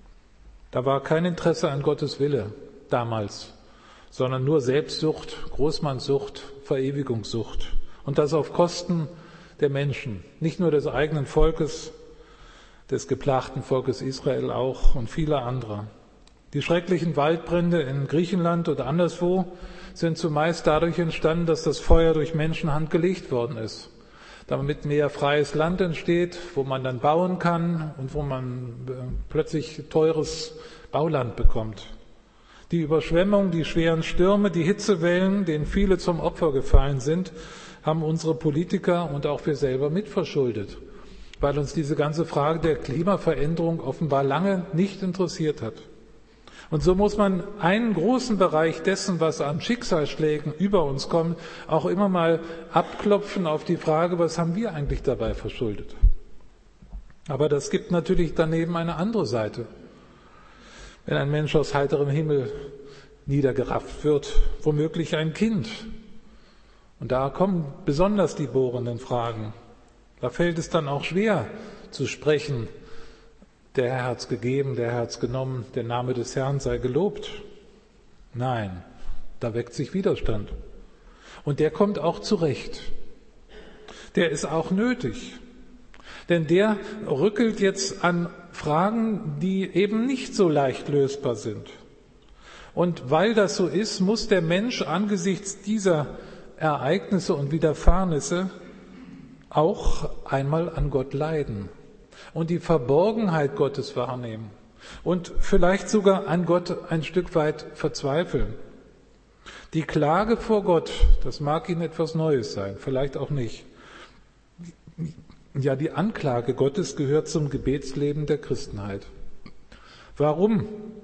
Da war kein Interesse an Gottes Wille damals, sondern nur Selbstsucht, Großmannssucht, Verewigungssucht. Und das auf Kosten der Menschen, nicht nur des eigenen Volkes, des geplagten Volkes Israel auch und vieler anderer. Die schrecklichen Waldbrände in Griechenland oder anderswo sind zumeist dadurch entstanden, dass das Feuer durch Menschenhand gelegt worden ist. Damit mehr freies Land entsteht, wo man dann bauen kann und wo man plötzlich teures Bauland bekommt. Die Überschwemmung, die schweren Stürme, die Hitzewellen, denen viele zum Opfer gefallen sind, haben unsere Politiker und auch wir selber mitverschuldet, weil uns diese ganze Frage der Klimaveränderung offenbar lange nicht interessiert hat. Und so muss man einen großen Bereich dessen, was an Schicksalsschlägen über uns kommt, auch immer mal abklopfen auf die Frage, was haben wir eigentlich dabei verschuldet? Aber das gibt natürlich daneben eine andere Seite. Wenn ein Mensch aus heiterem Himmel niedergerafft wird, womöglich ein Kind. Und da kommen besonders die bohrenden Fragen. Da fällt es dann auch schwer zu sprechen, der Herr hat's gegeben, der Herr hat's genommen, der Name des Herrn sei gelobt. Nein, da weckt sich Widerstand. Und der kommt auch zurecht. Der ist auch nötig. Denn der rückelt jetzt an Fragen, die eben nicht so leicht lösbar sind. Und weil das so ist, muss der Mensch angesichts dieser Ereignisse und Widerfahrnisse auch einmal an Gott leiden und die Verborgenheit Gottes wahrnehmen und vielleicht sogar an Gott ein Stück weit verzweifeln. Die Klage vor Gott, das mag Ihnen etwas Neues sein, vielleicht auch nicht. Ja, die Anklage Gottes gehört zum Gebetsleben der Christenheit. Warum?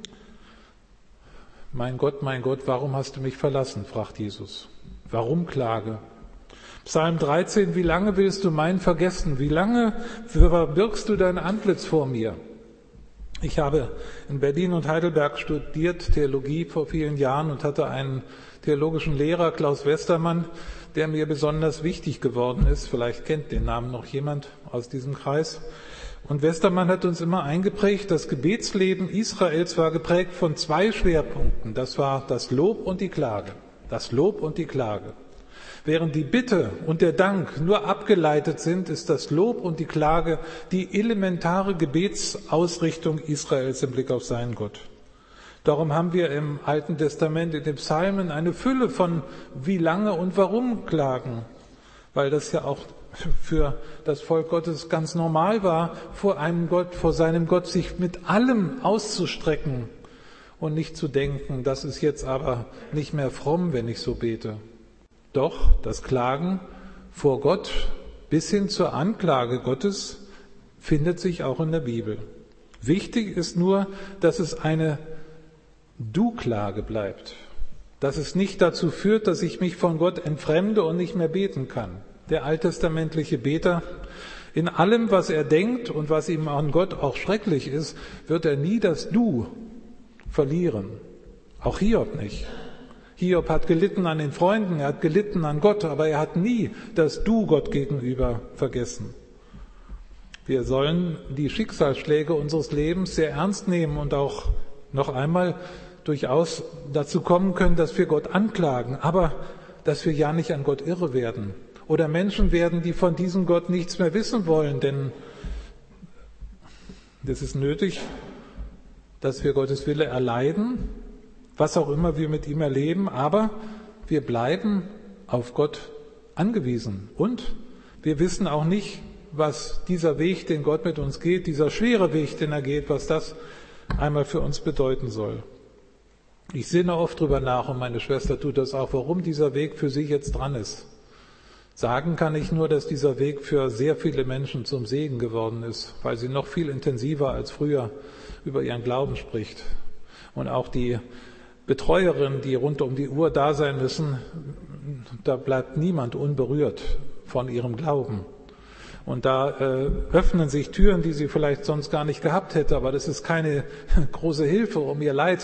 Mein Gott, warum hast du mich verlassen? Fragt Jesus. Warum Klage? Psalm 13, wie lange willst du mein vergessen? Wie lange verbirgst du dein Antlitz vor mir? Ich habe in Berlin und Heidelberg studiert, Theologie vor vielen Jahren und hatte einen theologischen Lehrer, Klaus Westermann, der mir besonders wichtig geworden ist. Vielleicht kennt den Namen noch jemand aus diesem Kreis. Und Westermann hat uns immer eingeprägt, das Gebetsleben Israels war geprägt von 2 Schwerpunkten. Das war das Lob und die Klage. Das Lob und die Klage. Während die Bitte und der Dank nur abgeleitet sind, ist das Lob und die Klage die elementare Gebetsausrichtung Israels im Blick auf seinen Gott. Darum haben wir im Alten Testament in den Psalmen eine Fülle von wie lange und warum Klagen, weil das ja auch für das Volk Gottes ganz normal war, vor seinem Gott sich mit allem auszustrecken und nicht zu denken, das ist jetzt aber nicht mehr fromm, wenn ich so bete. Doch das Klagen vor Gott bis hin zur Anklage Gottes findet sich auch in der Bibel. Wichtig ist nur, dass es eine Du-Klage bleibt, dass es nicht dazu führt, dass ich mich von Gott entfremde und nicht mehr beten kann. Der alttestamentliche Beter, in allem, was er denkt und was ihm an Gott auch schrecklich ist, wird er nie das Du verlieren. Auch Hiob nicht. Hiob hat gelitten an den Freunden, er hat gelitten an Gott, aber er hat nie das Du Gott gegenüber vergessen. Wir sollen die Schicksalsschläge unseres Lebens sehr ernst nehmen und auch noch einmal durchaus dazu kommen können, dass wir Gott anklagen, aber dass wir ja nicht an Gott irre werden oder Menschen werden, die von diesem Gott nichts mehr wissen wollen, denn das ist nötig, dass wir Gottes Wille erleiden, was auch immer wir mit ihm erleben, aber wir bleiben auf Gott angewiesen und wir wissen auch nicht, was dieser Weg, den Gott mit uns geht, dieser schwere Weg, den er geht, was das einmal für uns bedeuten soll. Ich sinne oft drüber nach und meine Schwester tut das auch, warum dieser Weg für sie jetzt dran ist. Sagen kann ich nur, dass dieser Weg für sehr viele Menschen zum Segen geworden ist, weil sie noch viel intensiver als früher über ihren Glauben spricht. Und auch die Betreuerinnen, die rund um die Uhr da sein müssen, da bleibt niemand unberührt von ihrem Glauben. Und da öffnen sich Türen, die sie vielleicht sonst gar nicht gehabt hätte, aber das ist keine große Hilfe, um ihr Leid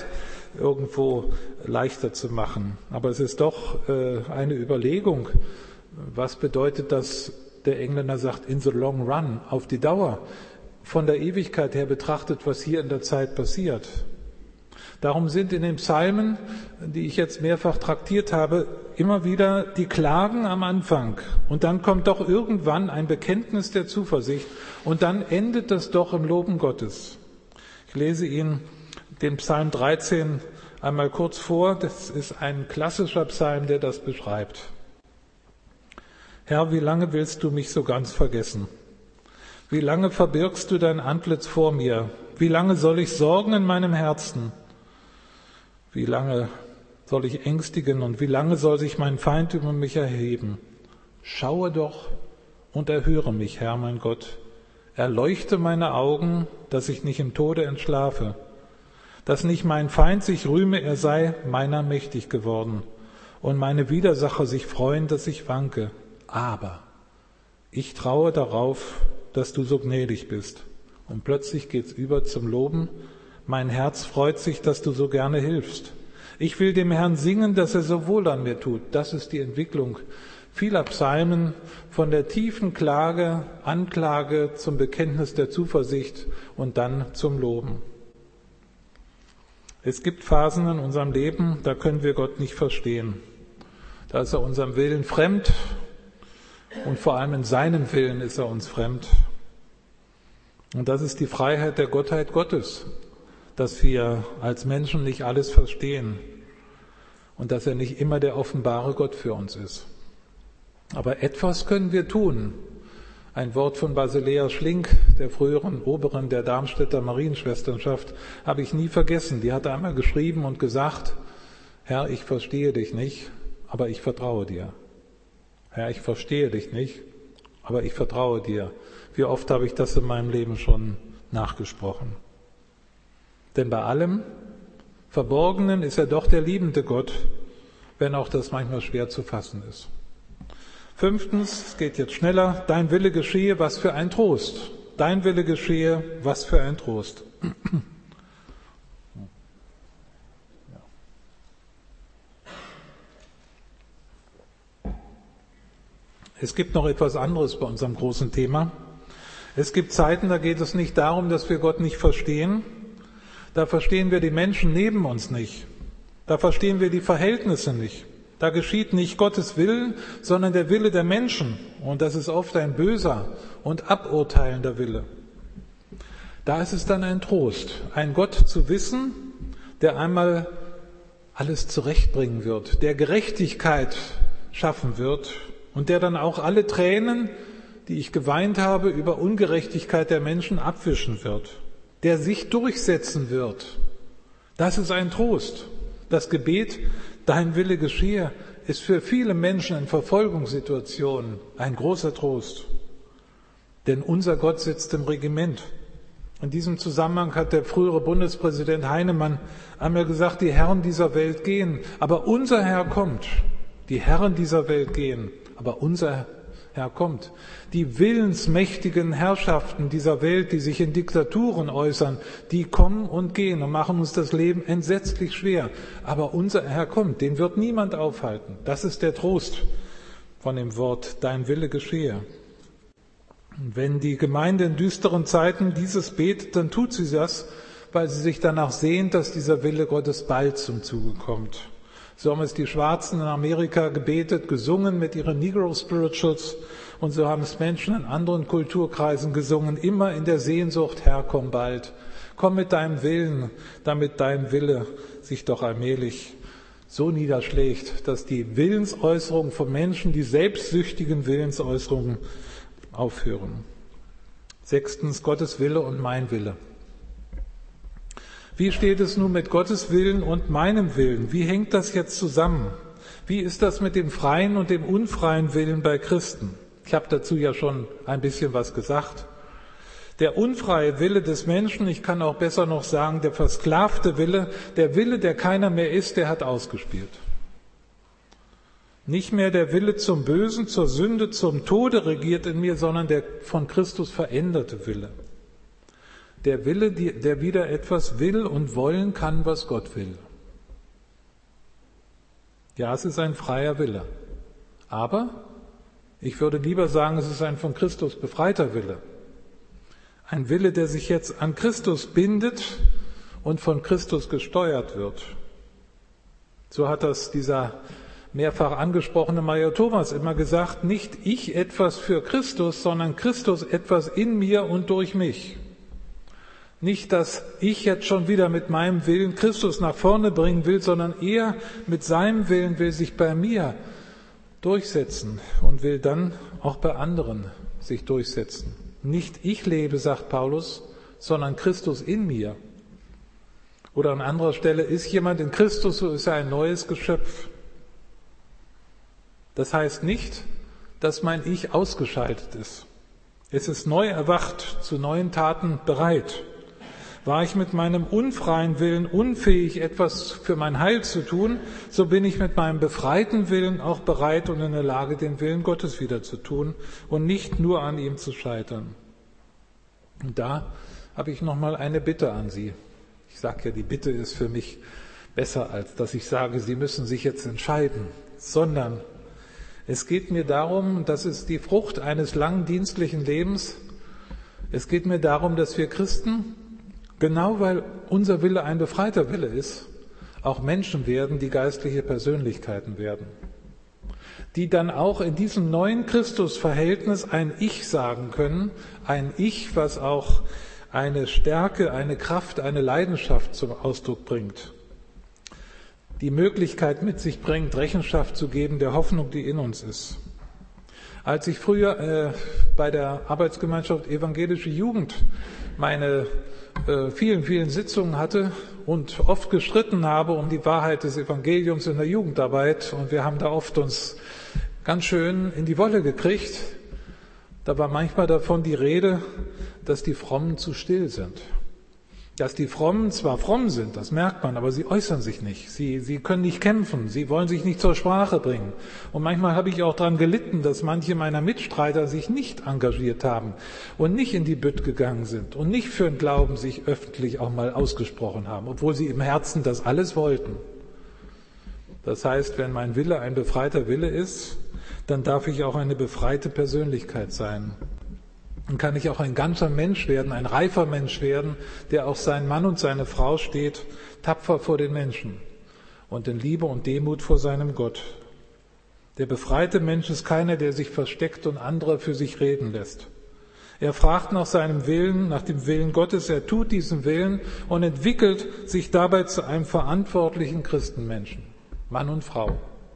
irgendwo leichter zu machen. Aber es ist doch eine Überlegung, was bedeutet das, der Engländer sagt, in the long run, auf die Dauer, von der Ewigkeit her betrachtet, was hier in der Zeit passiert. Darum sind in den Psalmen, die ich jetzt mehrfach traktiert habe, immer wieder die Klagen am Anfang. Und dann kommt doch irgendwann ein Bekenntnis der Zuversicht. Und dann endet das doch im Loben Gottes. Ich lese Ihnen den Psalm 13 einmal kurz vor. Das ist ein klassischer Psalm, der das beschreibt. Herr, wie lange willst du mich so ganz vergessen? Wie lange verbirgst du dein Antlitz vor mir? Wie lange soll ich sorgen in meinem Herzen? Wie lange soll ich ängstigen und wie lange soll sich mein Feind über mich erheben? Schaue doch und erhöre mich, Herr, mein Gott. Erleuchte meine Augen, dass ich nicht im Tode entschlafe. Dass nicht mein Feind sich rühme, er sei meiner mächtig geworden. Und meine Widersacher sich freuen, dass ich wanke. Aber ich traue darauf, dass du so gnädig bist. Und plötzlich geht's über zum Loben. Mein Herz freut sich, dass du so gerne hilfst. Ich will dem Herrn singen, dass er so wohl an mir tut. Das ist die Entwicklung vieler Psalmen, von der tiefen Klage, Anklage zum Bekenntnis der Zuversicht und dann zum Loben. Es gibt Phasen in unserem Leben, da können wir Gott nicht verstehen. Da ist er unserem Willen fremd und vor allem in seinem Willen ist er uns fremd. Und das ist die Freiheit der Gottheit Gottes, dass wir als Menschen nicht alles verstehen und dass er nicht immer der offenbare Gott für uns ist. Aber etwas können wir tun. Ein Wort von Basilea Schlink, der früheren Oberin der Darmstädter Marienschwesternschaft, habe ich nie vergessen. Die hat einmal geschrieben und gesagt, Herr, ich verstehe dich nicht, aber ich vertraue dir. Herr, ich verstehe dich nicht, aber ich vertraue dir. Wie oft habe ich das in meinem Leben schon nachgesprochen? Denn bei allem Verborgenen ist er doch der liebende Gott, wenn auch das manchmal schwer zu fassen ist. 5, es geht jetzt schneller, dein Wille geschehe, was für ein Trost. Dein Wille geschehe, was für ein Trost. Es gibt noch etwas anderes bei unserem großen Thema. Es gibt Zeiten, da geht es nicht darum, dass wir Gott nicht verstehen. Da verstehen wir die Menschen neben uns nicht. Da verstehen wir die Verhältnisse nicht. Da geschieht nicht Gottes Willen, sondern der Wille der Menschen. Und das ist oft ein böser und aburteilender Wille. Da ist es dann ein Trost, ein Gott zu wissen, der einmal alles zurechtbringen wird, der Gerechtigkeit schaffen wird und der dann auch alle Tränen, die ich geweint habe über Ungerechtigkeit der Menschen, abwischen wird, der sich durchsetzen wird. Das ist ein Trost. Das Gebet, dein Wille geschehe, ist für viele Menschen in Verfolgungssituationen ein großer Trost. Denn unser Gott sitzt im Regiment. In diesem Zusammenhang hat der frühere Bundespräsident Heinemann einmal gesagt, die Herren dieser Welt gehen, aber unser Herr kommt. Die Herren dieser Welt gehen, aber unser Herr kommt. Die willensmächtigen Herrschaften dieser Welt, die sich in Diktaturen äußern, die kommen und gehen und machen uns das Leben entsetzlich schwer. Aber unser Herr kommt, den wird niemand aufhalten. Das ist der Trost von dem Wort, dein Wille geschehe. Und wenn die Gemeinde in düsteren Zeiten dieses betet, dann tut sie das, weil sie sich danach sehnt, dass dieser Wille Gottes bald zum Zuge kommt. So haben es die Schwarzen in Amerika gebetet, gesungen mit ihren Negro Spirituals und so haben es Menschen in anderen Kulturkreisen gesungen, immer in der Sehnsucht, Herr, komm bald. Komm mit deinem Willen, damit dein Wille sich doch allmählich so niederschlägt, dass die Willensäußerungen von Menschen, die selbstsüchtigen Willensäußerungen aufhören. 6, Gottes Wille und mein Wille. Wie steht es nun mit Gottes Willen und meinem Willen? Wie hängt das jetzt zusammen? Wie ist das mit dem freien und dem unfreien Willen bei Christen? Ich habe dazu ja schon ein bisschen was gesagt. Der unfreie Wille des Menschen, ich kann auch besser noch sagen, der versklavte Wille, der Wille, der keiner mehr ist, der hat ausgespielt. Nicht mehr der Wille zum Bösen, zur Sünde, zum Tode regiert in mir, sondern der von Christus veränderte Wille. Der Wille, der wieder etwas will und wollen kann, was Gott will. Ja, es ist ein freier Wille. Aber ich würde lieber sagen, es ist ein von Christus befreiter Wille. Ein Wille, der sich jetzt an Christus bindet und von Christus gesteuert wird. So hat das dieser mehrfach angesprochene Major Thomas immer gesagt, nicht ich etwas für Christus, sondern Christus etwas in mir und durch mich. Nicht, dass ich jetzt schon wieder mit meinem Willen Christus nach vorne bringen will, sondern er mit seinem Willen will sich bei mir durchsetzen und will dann auch bei anderen sich durchsetzen. Nicht ich lebe, sagt Paulus, sondern Christus in mir. Oder an anderer Stelle, ist jemand in Christus, so ist er ein neues Geschöpf. Das heißt nicht, dass mein Ich ausgeschaltet ist. Es ist neu erwacht, zu neuen Taten bereit. War ich mit meinem unfreien Willen unfähig, etwas für mein Heil zu tun, so bin ich mit meinem befreiten Willen auch bereit und in der Lage, den Willen Gottes wieder zu tun und nicht nur an ihm zu scheitern. Und da habe ich nochmal eine Bitte an Sie. Ich sage ja, die Bitte ist für mich besser, als dass ich sage, Sie müssen sich jetzt entscheiden, sondern es geht mir darum, das ist die Frucht eines langen dienstlichen Lebens, es geht mir darum, dass wir Christen, genau weil unser Wille ein befreiter Wille ist, auch Menschen werden, die geistliche Persönlichkeiten werden, die dann auch in diesem neuen Christusverhältnis ein Ich sagen können, ein Ich, was auch eine Stärke, eine Kraft, eine Leidenschaft zum Ausdruck bringt, die Möglichkeit mit sich bringt, Rechenschaft zu geben der Hoffnung, die in uns ist. Als ich früher bei der Arbeitsgemeinschaft Evangelische Jugend meine vielen Sitzungen hatte und oft gestritten habe um die Wahrheit des Evangeliums in der Jugendarbeit und wir haben da oft uns ganz schön in die Wolle gekriegt, da war manchmal davon die Rede, dass die Frommen zu still sind. Dass die Frommen zwar fromm sind, das merkt man, aber sie äußern sich nicht. Sie können nicht kämpfen, sie wollen sich nicht zur Sprache bringen. Und manchmal habe ich auch daran gelitten, dass manche meiner Mitstreiter sich nicht engagiert haben und nicht in die Bütt gegangen sind und nicht für den Glauben sich öffentlich auch mal ausgesprochen haben, obwohl sie im Herzen das alles wollten. Das heißt, wenn mein Wille ein befreiter Wille ist, dann darf ich auch eine befreite Persönlichkeit sein. Dann kann ich auch ein ganzer Mensch werden, ein reifer Mensch werden, der auch sein Mann und seine Frau steht, tapfer vor den Menschen und in Liebe und Demut vor seinem Gott. Der befreite Mensch ist keiner, der sich versteckt und andere für sich reden lässt. Er fragt nach seinem Willen, nach dem Willen Gottes, er tut diesen Willen und entwickelt sich dabei zu einem verantwortlichen Christenmenschen, Mann und Frau.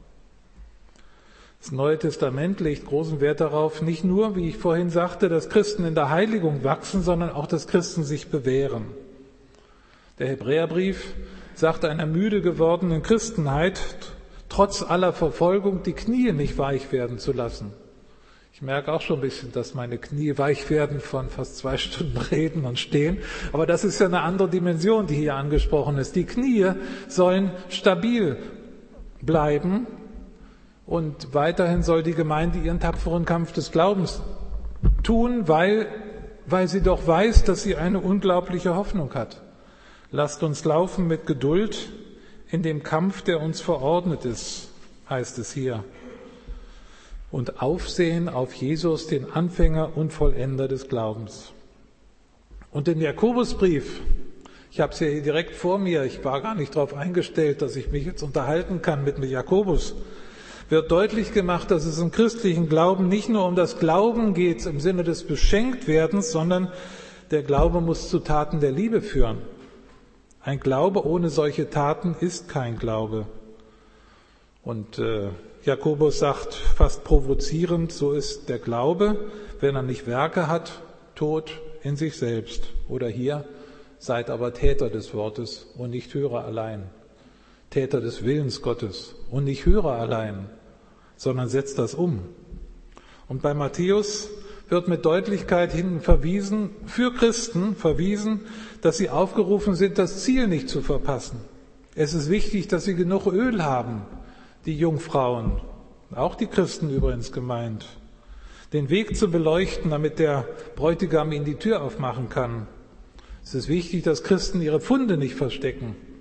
Das Neue Testament legt großen Wert darauf, nicht nur, wie ich vorhin sagte, dass Christen in der Heiligung wachsen, sondern auch, dass Christen sich bewähren. Der Hebräerbrief sagt einer müde gewordenen Christenheit, trotz aller Verfolgung die Knie nicht weich werden zu lassen. Ich merke auch schon ein bisschen, dass meine Knie weich werden von fast 2 Stunden Reden und Stehen. Aber das ist ja eine andere Dimension, die hier angesprochen ist. Die Knie sollen stabil bleiben. Und weiterhin soll die Gemeinde ihren tapferen Kampf des Glaubens tun, weil sie doch weiß, dass sie eine unglaubliche Hoffnung hat. Lasst uns laufen mit Geduld in dem Kampf, der uns verordnet ist, heißt es hier. Und aufsehen auf Jesus, den Anfänger und Vollender des Glaubens. Und im Jakobusbrief, ich habe es ja hier direkt vor mir, ich war gar nicht darauf eingestellt, dass ich mich jetzt unterhalten kann mit Jakobus, wird deutlich gemacht, dass es im christlichen Glauben nicht nur um das Glauben geht im Sinne des Beschenktwerdens, sondern der Glaube muss zu Taten der Liebe führen. Ein Glaube ohne solche Taten ist kein Glaube. Und Jakobus sagt fast provozierend, so ist der Glaube, wenn er nicht Werke hat, tot in sich selbst. Oder hier, seid aber Täter des Wortes und nicht Hörer allein. Täter des Willens Gottes und nicht Hörer allein, sondern setzt das um. Und bei Matthäus wird mit Deutlichkeit hin für Christen verwiesen, dass sie aufgerufen sind, das Ziel nicht zu verpassen. Es ist wichtig, dass sie genug Öl haben, die Jungfrauen, auch die Christen übrigens gemeint, den Weg zu beleuchten, damit der Bräutigam ihnen die Tür aufmachen kann. Es ist wichtig, dass Christen ihre Pfunde nicht verstecken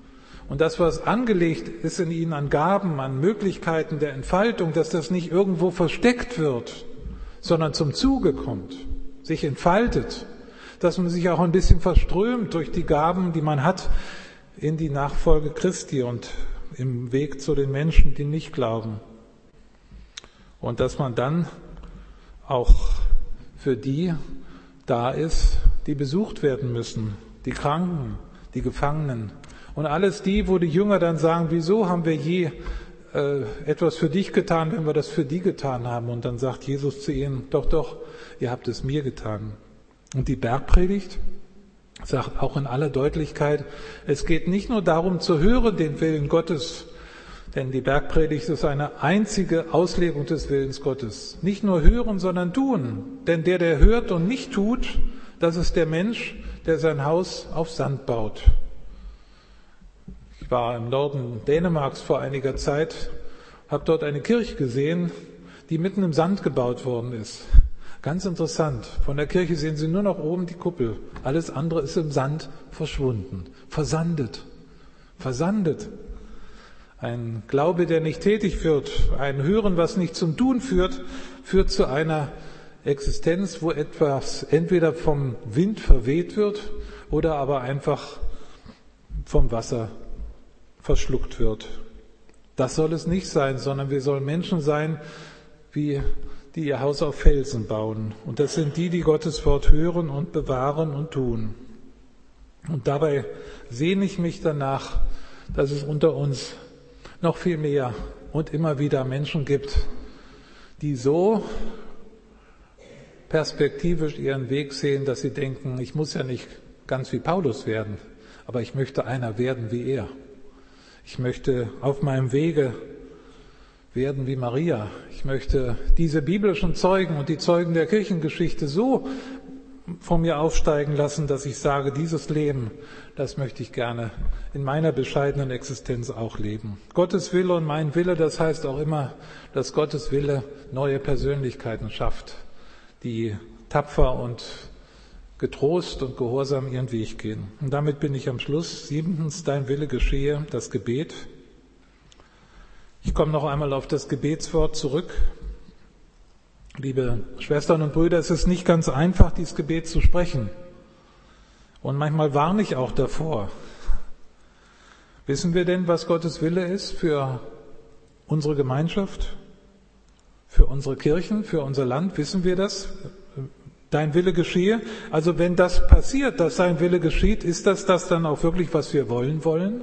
Und das, was angelegt ist in ihnen an Gaben, an Möglichkeiten der Entfaltung, dass das nicht irgendwo versteckt wird, sondern zum Zuge kommt, sich entfaltet, dass man sich auch ein bisschen verströmt durch die Gaben, die man hat, in die Nachfolge Christi und im Weg zu den Menschen, die nicht glauben. Und dass man dann auch für die da ist, die besucht werden müssen, die Kranken, die Gefangenen und alles die, wo die Jünger dann sagen, wieso haben wir je etwas für dich getan, wenn wir das für die getan haben? Und dann sagt Jesus zu ihnen, doch, ihr habt es mir getan. Und die Bergpredigt sagt auch in aller Deutlichkeit, es geht nicht nur darum zu hören, den Willen Gottes, denn die Bergpredigt ist eine einzige Auslegung des Willens Gottes. Nicht nur hören, sondern tun. Denn der hört und nicht tut, das ist der Mensch, der sein Haus auf Sand baut. Ich war im Norden Dänemarks vor einiger Zeit, habe dort eine Kirche gesehen, die mitten im Sand gebaut worden ist. Ganz interessant. Von der Kirche sehen Sie nur noch oben die Kuppel. Alles andere ist im Sand verschwunden, versandet. Ein Glaube, der nicht tätig wird, ein Hören, was nicht zum Tun führt, führt zu einer Existenz, wo etwas entweder vom Wind verweht wird oder aber einfach vom Wasser verschluckt wird. Das soll es nicht sein, sondern wir sollen Menschen sein, die ihr Haus auf Felsen bauen. Und das sind die Gottes Wort hören und bewahren und tun. Und dabei sehne ich mich danach, dass es unter uns noch viel mehr und immer wieder Menschen gibt, die so perspektivisch ihren Weg sehen, dass sie denken, ich muss ja nicht ganz wie Paulus werden, aber ich möchte einer werden wie er. Ich möchte auf meinem Wege werden wie Maria. Ich möchte diese biblischen Zeugen und die Zeugen der Kirchengeschichte so von mir aufsteigen lassen, dass ich sage, dieses Leben, das möchte ich gerne in meiner bescheidenen Existenz auch leben. Gottes Wille und mein Wille, das heißt auch immer, dass Gottes Wille neue Persönlichkeiten schafft, die tapfer und getrost und gehorsam ihren Weg gehen. Und damit bin ich am Schluss. 7. Dein Wille geschehe, das Gebet. Ich komme noch einmal auf das Gebetswort zurück. Liebe Schwestern und Brüder, es ist nicht ganz einfach, dieses Gebet zu sprechen. Und manchmal warne ich auch davor. Wissen wir denn, was Gottes Wille ist für unsere Gemeinschaft, für unsere Kirchen, für unser Land? Wissen wir das? Dein Wille geschehe. Also wenn das passiert, dass sein Wille geschieht, ist das dann auch wirklich, was wir wollen?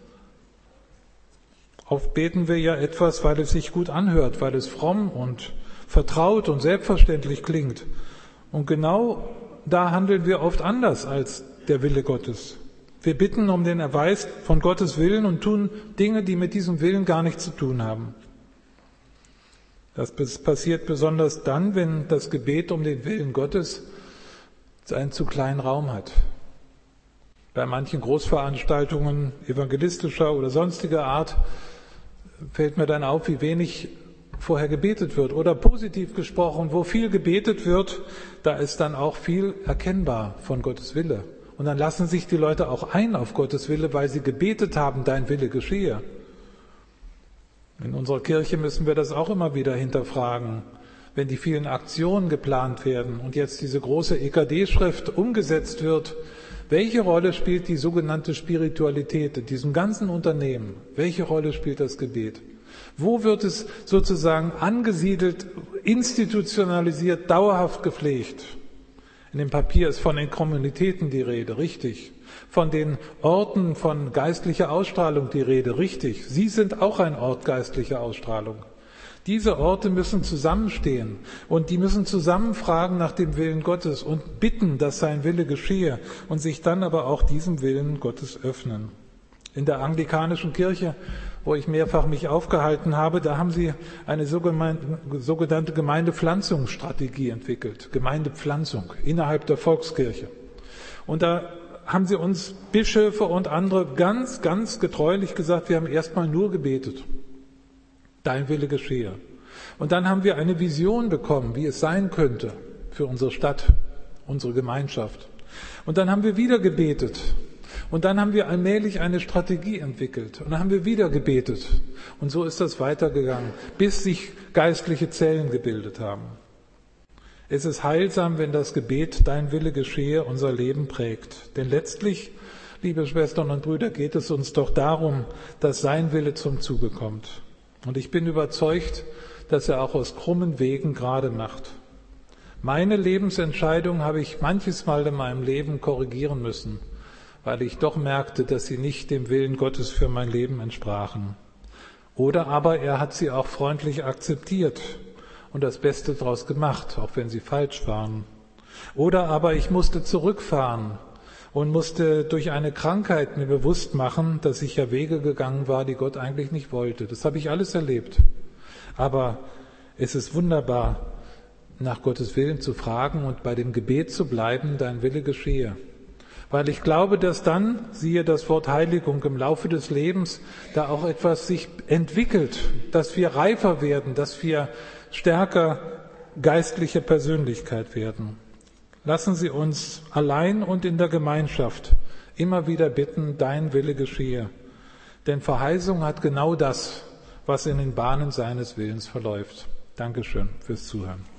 Oft beten wir ja etwas, weil es sich gut anhört, weil es fromm und vertraut und selbstverständlich klingt. Und genau da handeln wir oft anders als der Wille Gottes. Wir bitten um den Erweis von Gottes Willen und tun Dinge, die mit diesem Willen gar nichts zu tun haben. Das passiert besonders dann, wenn das Gebet um den Willen Gottes einen zu kleinen Raum hat. Bei manchen Großveranstaltungen evangelistischer oder sonstiger Art fällt mir dann auf, wie wenig vorher gebetet wird. Oder positiv gesprochen, wo viel gebetet wird, da ist dann auch viel erkennbar von Gottes Wille. Und dann lassen sich die Leute auch ein auf Gottes Wille, weil sie gebetet haben, dein Wille geschehe. In unserer Kirche müssen wir das auch immer wieder hinterfragen, wenn die vielen Aktionen geplant werden und jetzt diese große EKD-Schrift umgesetzt wird. Welche Rolle spielt die sogenannte Spiritualität in diesem ganzen Unternehmen? Welche Rolle spielt das Gebet? Wo wird es sozusagen angesiedelt, institutionalisiert, dauerhaft gepflegt? In dem Papier ist von den Kommunitäten die Rede, richtig. Von den Orten von geistlicher Ausstrahlung die Rede, richtig. Sie sind auch ein Ort geistlicher Ausstrahlung. Diese Orte müssen zusammenstehen und die müssen zusammen fragen nach dem Willen Gottes und bitten, dass sein Wille geschehe und sich dann aber auch diesem Willen Gottes öffnen. In der anglikanischen Kirche, wo ich mehrfach mich aufgehalten habe, da haben sie eine sogenannte Gemeindepflanzungsstrategie entwickelt. Gemeindepflanzung innerhalb der Volkskirche. Und da haben sie uns Bischöfe und andere ganz, ganz getreulich gesagt, wir haben erstmal nur gebetet. Dein Wille geschehe. Und dann haben wir eine Vision bekommen, wie es sein könnte für unsere Stadt, unsere Gemeinschaft. Und dann haben wir wieder gebetet. Und dann haben wir allmählich eine Strategie entwickelt und dann haben wir wieder gebetet. Und so ist das weitergegangen, bis sich geistliche Zellen gebildet haben. Es ist heilsam, wenn das Gebet, dein Wille geschehe, unser Leben prägt. Denn letztlich, liebe Schwestern und Brüder, geht es uns doch darum, dass sein Wille zum Zuge kommt. Und ich bin überzeugt, dass er auch aus krummen Wegen gerade macht. Meine Lebensentscheidung habe ich manches Mal in meinem Leben korrigieren müssen, weil ich doch merkte, dass sie nicht dem Willen Gottes für mein Leben entsprachen. Oder aber er hat sie auch freundlich akzeptiert und das Beste daraus gemacht, auch wenn sie falsch waren. Oder aber ich musste zurückfahren und musste durch eine Krankheit mir bewusst machen, dass ich ja Wege gegangen war, die Gott eigentlich nicht wollte. Das habe ich alles erlebt. Aber es ist wunderbar, nach Gottes Willen zu fragen und bei dem Gebet zu bleiben, dein Wille geschehe. Weil ich glaube, dass dann, siehe das Wort Heiligung, im Laufe des Lebens da auch etwas sich entwickelt, dass wir reifer werden, dass wir stärker geistliche Persönlichkeit werden. Lassen Sie uns allein und in der Gemeinschaft immer wieder bitten, dein Wille geschehe. Denn Verheißung hat genau das, was in den Bahnen seines Willens verläuft. Dankeschön fürs Zuhören.